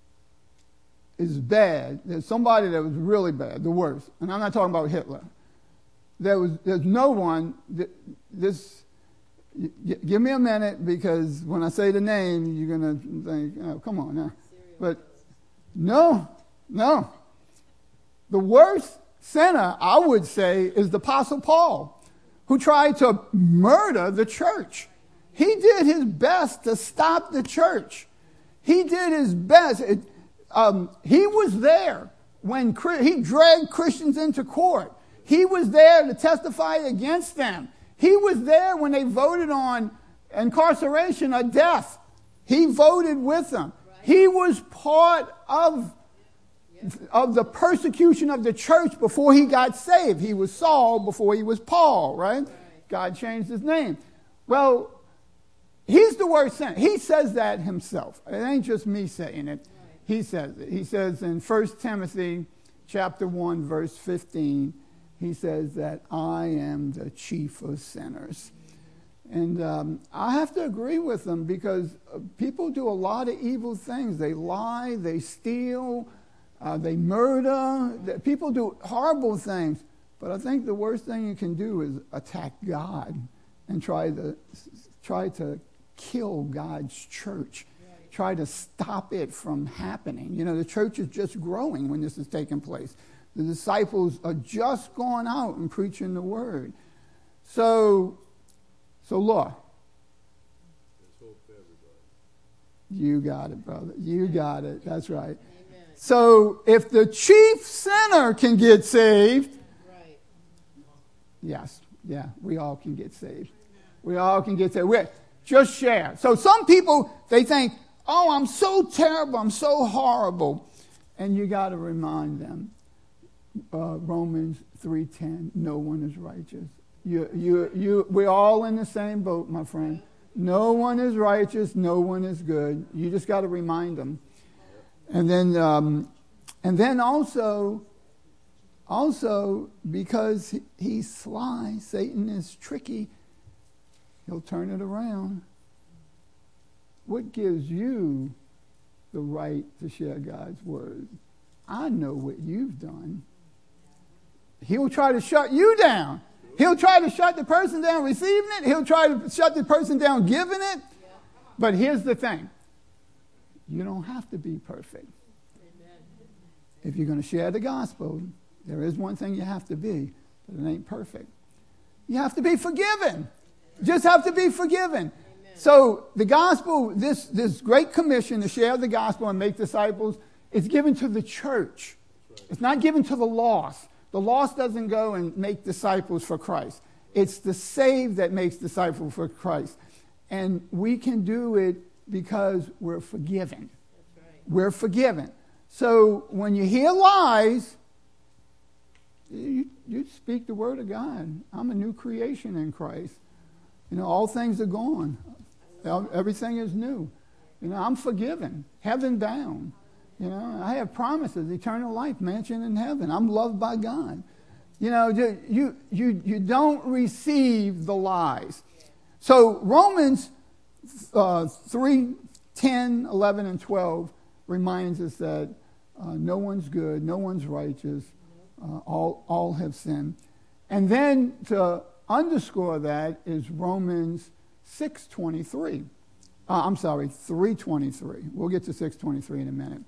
is bad. There's somebody that was really bad, the worst. And I'm not talking about Hitler. There was, there's no one, that, this, y- y- give me a minute, because when I say the name, you're going to think, oh, come on now. But no, no. The worst sinner, I would say, is the Apostle Paul, who tried to murder the church. He did his best to stop the church. He did his best. It, um, he was there when he dragged Christians into court. He was there to testify against them. He was there when they voted on incarceration or death. He voted with them. He was part of, of the persecution of the church before he got saved. He was Saul before he was Paul, right? God changed his name. Well, he's the worst sinner. He says that himself. It ain't just me saying it. He says it. He says in First Timothy chapter one, verse fifteen, he says that I am the chief of sinners. And um, I have to agree with them, because people do a lot of evil things. They lie, they steal, uh, they murder. People do horrible things. But I think the worst thing you can do is attack God and try to try to kill God's church. Right. Try to stop it from happening. You know, the church is just growing when this is taking place. The disciples are just going out and preaching the word. So So, Laura. There's hope for everybody. You got it, brother. You got it. That's right. Amen. So, if the chief sinner can get saved, Right. yes, yeah, we all can get saved. We all can get saved. We're, just share. So, some people, they think, oh, I'm so terrible, I'm so horrible. And you got to remind them, uh, Romans three ten, no one is righteous. You, you, you, we're all in the same boat, my friend. No one is righteous, no one is good. You just got to remind them. And then, um, and then also, also because he, he's sly, Satan is tricky, he'll turn it around. What gives you the right to share God's word? I know what you've done. He'll try to shut you down. He'll try to shut the person down receiving it. He'll try to shut the person down giving it. But here's the thing. You don't have to be perfect. If you're going to share the gospel, there is one thing you have to be, but it ain't perfect. You have to be forgiven. You just have to be forgiven. So the gospel, this, this great commission to share the gospel and make disciples, is given to the church. It's not given to the lost. The lost doesn't go and make disciples for Christ. It's the saved that makes disciples for Christ. And we can do it because we're forgiven. That's right. We're forgiven. So when you hear lies, you, you speak the word of God. I'm a new creation in Christ. You know, all things are gone. Everything is new. You know, I'm forgiven, heaven bound. You know, I have promises, eternal life, mansion in heaven. I'm loved by God. You know, you you you don't receive the lies. So Romans uh, three, ten, eleven, and twelve reminds us that uh, no one's good, no one's righteous, uh, all all have sinned. And then to underscore that is Romans six twenty-three. Uh, I'm sorry, three twenty-three. We'll get to six twenty-three in a minute.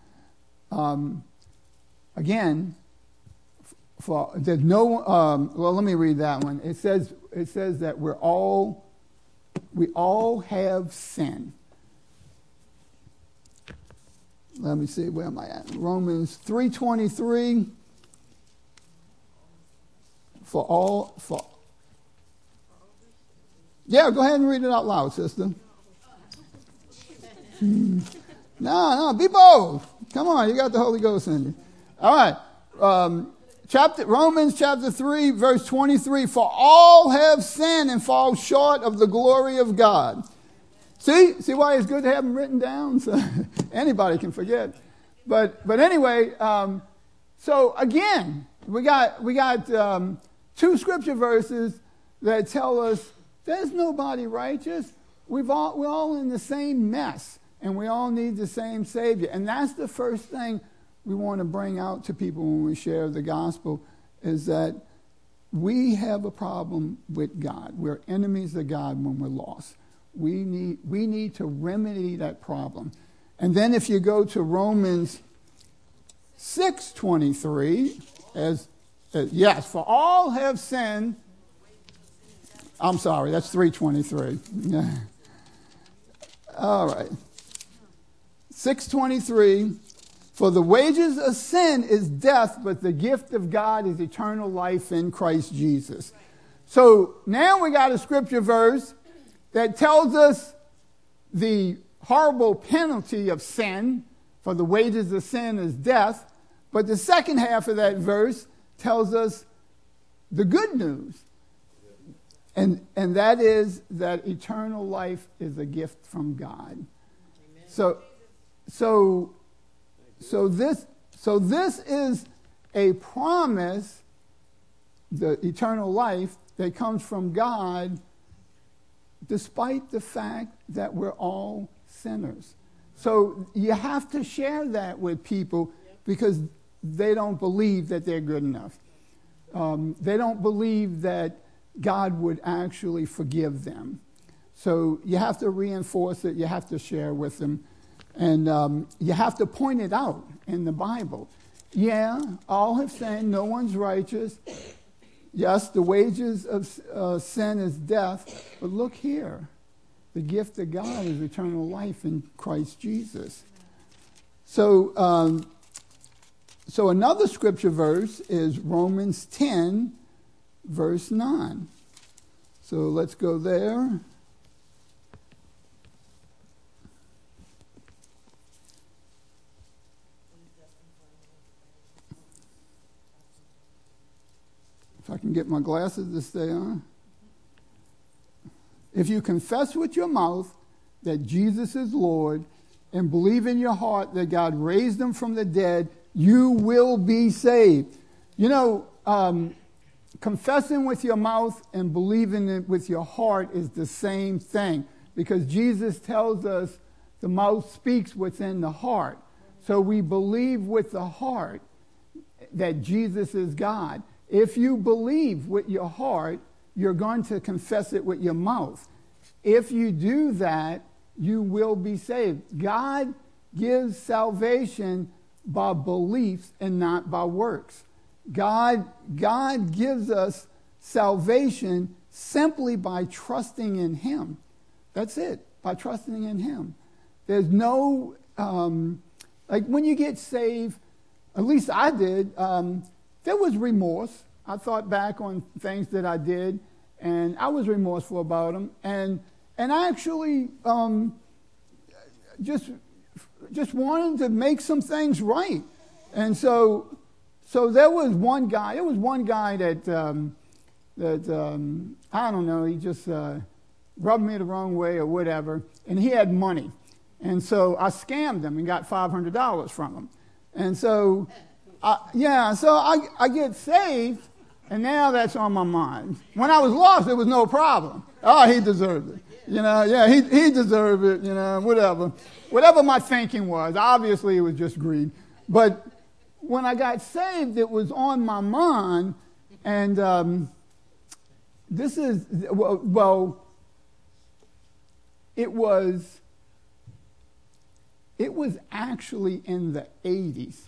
Um, again, for there's no. Um, well, let me read that one. It says it says that we're all we all have sin. Let me see, where am I at? Romans three twenty-three. For all for. Yeah, go ahead and read it out loud, sister. Hmm. No, no, be bold. Come on, you got the Holy Ghost in you. All right. Um, chapter Romans chapter three, verse twenty-three. For all have sinned and fall short of the glory of God. See? See why it's good to have them written down? So anybody can forget. But but anyway, um, so again, we got we got um, two scripture verses that tell us there's nobody righteous. We've all, we're all in the same mess, and we all need the same Savior. And that's the first thing we want to bring out to people when we share the gospel, is that we have a problem with God. We're enemies of God when we're lost. We need, we need to remedy that problem. And then if you go to Romans six twenty-three, as, as yes, for all have sinned. I'm sorry, that's three twenty-three. Yeah. All right. six twenty-three, for the wages of sin is death, but the gift of God is eternal life in Christ Jesus. So now we got a scripture verse that tells us the horrible penalty of sin, for the wages of sin is death. But the second half of that verse tells us the good news. And and that is that eternal life is a gift from God. Amen. So so so this so this is a promise, the eternal life that comes from God, despite the fact that we're all sinners. So you have to share that with people, because they don't believe that they're good enough. Um, they don't believe that God would actually forgive them. So you have to reinforce it. You have to share with them. And um, you have to point it out in the Bible. Yeah, all have sinned. No one's righteous. Yes, the wages of uh, sin is death, but look here. The gift of God is eternal life in Christ Jesus. So, um, so another scripture verse is Romans ten, verse nine. So let's go there. If I can get my glasses to stay on. If you confess with your mouth that Jesus is Lord and believe in your heart that God raised him from the dead, you will be saved. You know, um, confessing with your mouth and believing it with your heart is the same thing, because Jesus tells us the mouth speaks what's in the heart. So we believe with the heart that Jesus is God. If you believe with your heart, you're going to confess it with your mouth. If you do that, you will be saved. God gives salvation by beliefs and not by works. God, God gives us salvation simply by trusting in him. That's it, by trusting in him. There's no, um, like when you get saved, at least I did, um, there was remorse. I thought back on things that I did, and I was remorseful about them. And and I actually um, just just wanted to make some things right. And so so there was one guy. There was one guy that um, that um, I don't know. He just uh, rubbed me the wrong way or whatever. And he had money, and so I scammed him and got five hundred dollars from him. And so I, yeah, so I I get saved. And now that's on my mind. When I was lost, it was no problem. Oh, he deserved it. You know, yeah, he he deserved it, you know, whatever. Whatever my thinking was, obviously it was just greed. But when I got saved, it was on my mind. And um, this is, well, well, it was, it was actually in the eighties.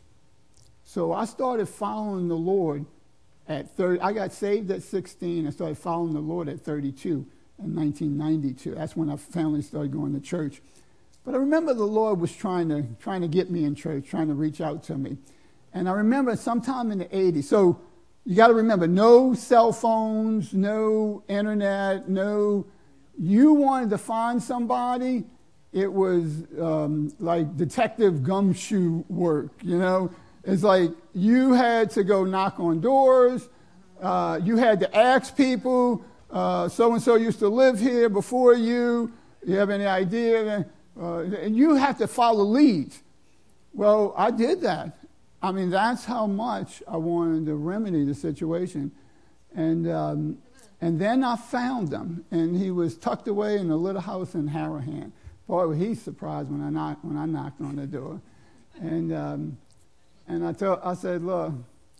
So I started following the Lord at thirty. I got saved at sixteen and started following the Lord at thirty-two in nineteen ninety-two. That's when I finally started going to church. But I remember the Lord was trying to trying to get me in church, trying to reach out to me. And I remember sometime in the eighties. So you got to remember, no cell phones, no internet, no. You wanted to find somebody, it was um, like Detective Gumshoe work, you know. It's like you had to go knock on doors. Uh, you had to ask people, uh, so-and-so used to live here before you. You have any idea? Uh, and you have to follow leads. Well, I did that. I mean, that's how much I wanted to remedy the situation. And um, and then I found him, and he was tucked away in a little house in Harahan. Boy, was he surprised when I knocked, when I knocked on the door. And... Um, And I told, I said, look,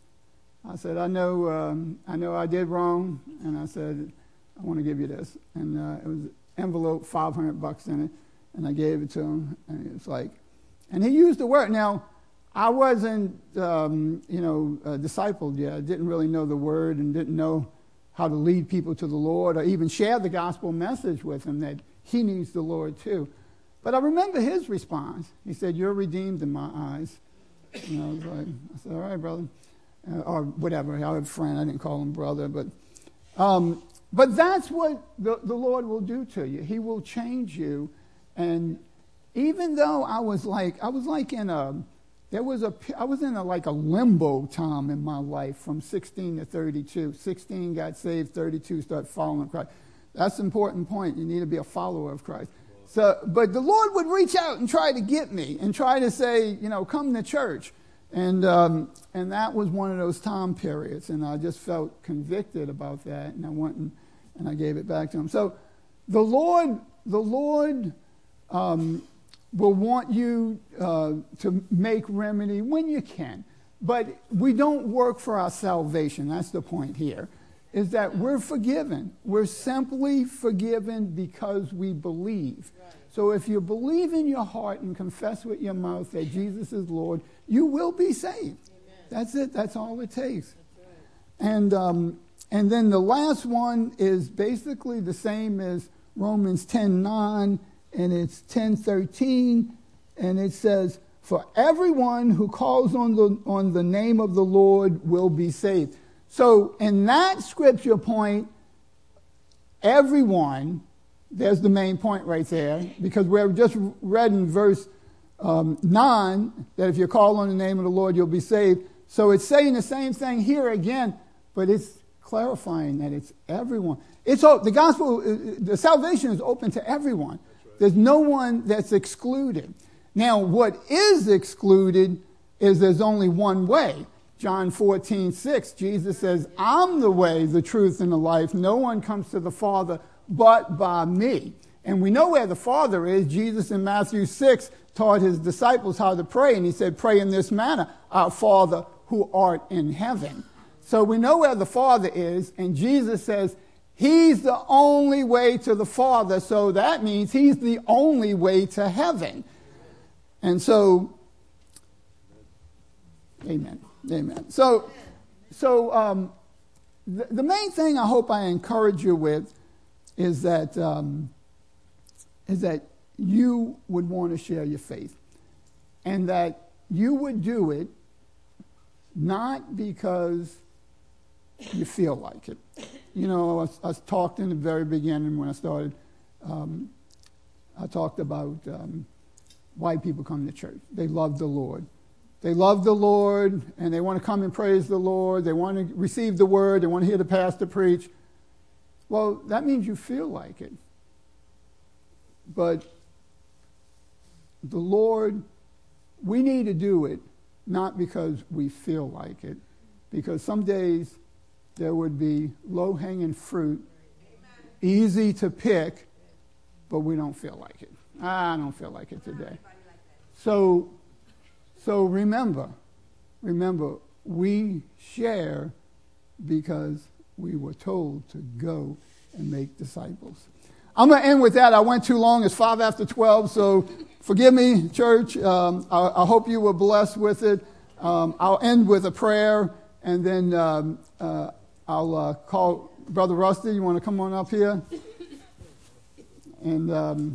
I said, I know, um, I know I did wrong, and I said, I want to give you this. And uh, it was an envelope, five hundred bucks in it, and I gave it to him, and it was like, and he used the word. Now, I wasn't, um, you know, uh, discipled yet. I didn't really know the word and didn't know how to lead people to the Lord or even share the gospel message with him that he needs the Lord too. But I remember his response. He said, "You're redeemed in my eyes." You know, I was like, I said, "All right, brother," uh, or whatever. I had a friend. I didn't call him brother, but um, but that's what the, the Lord will do to you. He will change you. And even though I was like, I was like in a, there was a, I was in a, like a limbo time in my life from sixteen to thirty-two. sixteen got saved, thirty-two started following Christ. That's an important point. You need to be a follower of Christ. So, but the Lord would reach out and try to get me and try to say, you know, come to church. And um, and that was one of those time periods. And I just felt convicted about that. And I went and, and I gave it back to him. So the Lord, the Lord um, will want you uh, to make remedy when you can. But we don't work for our salvation. That's the point here. Is that we're forgiven. We're simply forgiven because we believe. Right. So if you believe in your heart and confess with your mouth that Jesus is Lord, you will be saved. Amen. That's it. That's all it takes. That's right. And um, And then the last one is basically the same as Romans ten nine, and it's ten thirteen, and it says, for everyone who calls on the, on the name of the Lord will be saved. So in that scripture point, everyone, there's the main point right there, because we've just read in verse um, nine that if you call on the name of the Lord, you'll be saved. So it's saying the same thing here again, but it's clarifying that it's everyone. It's the gospel, the salvation is open to everyone. Right. There's no one that's excluded. Now, what is excluded is there's only one way. John fourteen six, Jesus says, I'm the way, the truth, and the life. No one comes to the Father but by me. And we know where the Father is. Jesus in Matthew six taught his disciples how to pray, and he said, pray in this manner, our Father who art in heaven. So we know where the Father is, and Jesus says he's the only way to the Father, so that means he's the only way to heaven. And so, amen, amen. So, so um, the, the main thing I hope I encourage you with is that um, is that you would want to share your faith, and that you would do it not because you feel like it. You know, I, I talked in the very beginning when I started, um, I talked about um, why people come to church. They love the Lord. They love the Lord, and they want to come and praise the Lord. They want to receive the word. They want to hear the pastor preach. Well, that means you feel like it. But the Lord, we need to do it not because we feel like it, because some days there would be low-hanging fruit, easy to pick, but we don't feel like it. I don't feel like it today. So, so remember, remember, we share because we were told to go and make disciples. I'm going to end with that. I went too long. It's five after twelve, so forgive me, church. Um, I, I hope you were blessed with it. Um, I'll end with a prayer, and then um, uh, I'll uh, call Brother Rusty. You want to come on up here? And um,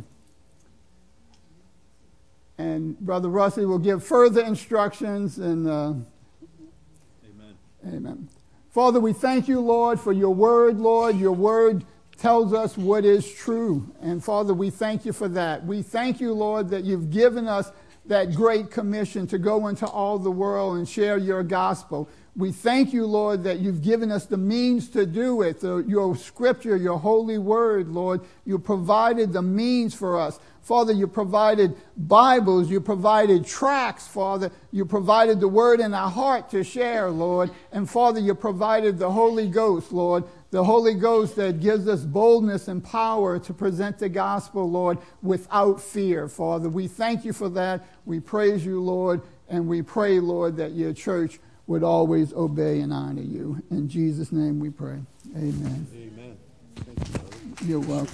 and Brother Rusty will give further instructions. And uh, Amen. Amen. Father, we thank you, Lord, for your word, Lord. Your word tells us what is true. And Father, we thank you for that. We thank you, Lord, that you've given us that great commission to go into all the world and share your gospel. We thank you, Lord, that you've given us the means to do it. The, your scripture, your holy word, Lord, you provided the means for us. Father, you provided Bibles, you provided tracts, Father. You provided the word in our heart to share, Lord. And Father, you provided the Holy Ghost, Lord. The Holy Ghost that gives us boldness and power to present the gospel, Lord, without fear, Father. We thank you for that. We praise you, Lord, and we pray, Lord, that your church would always obey and honor you. In Jesus' name we pray. Amen. Amen. Thank you, brother. You're welcome.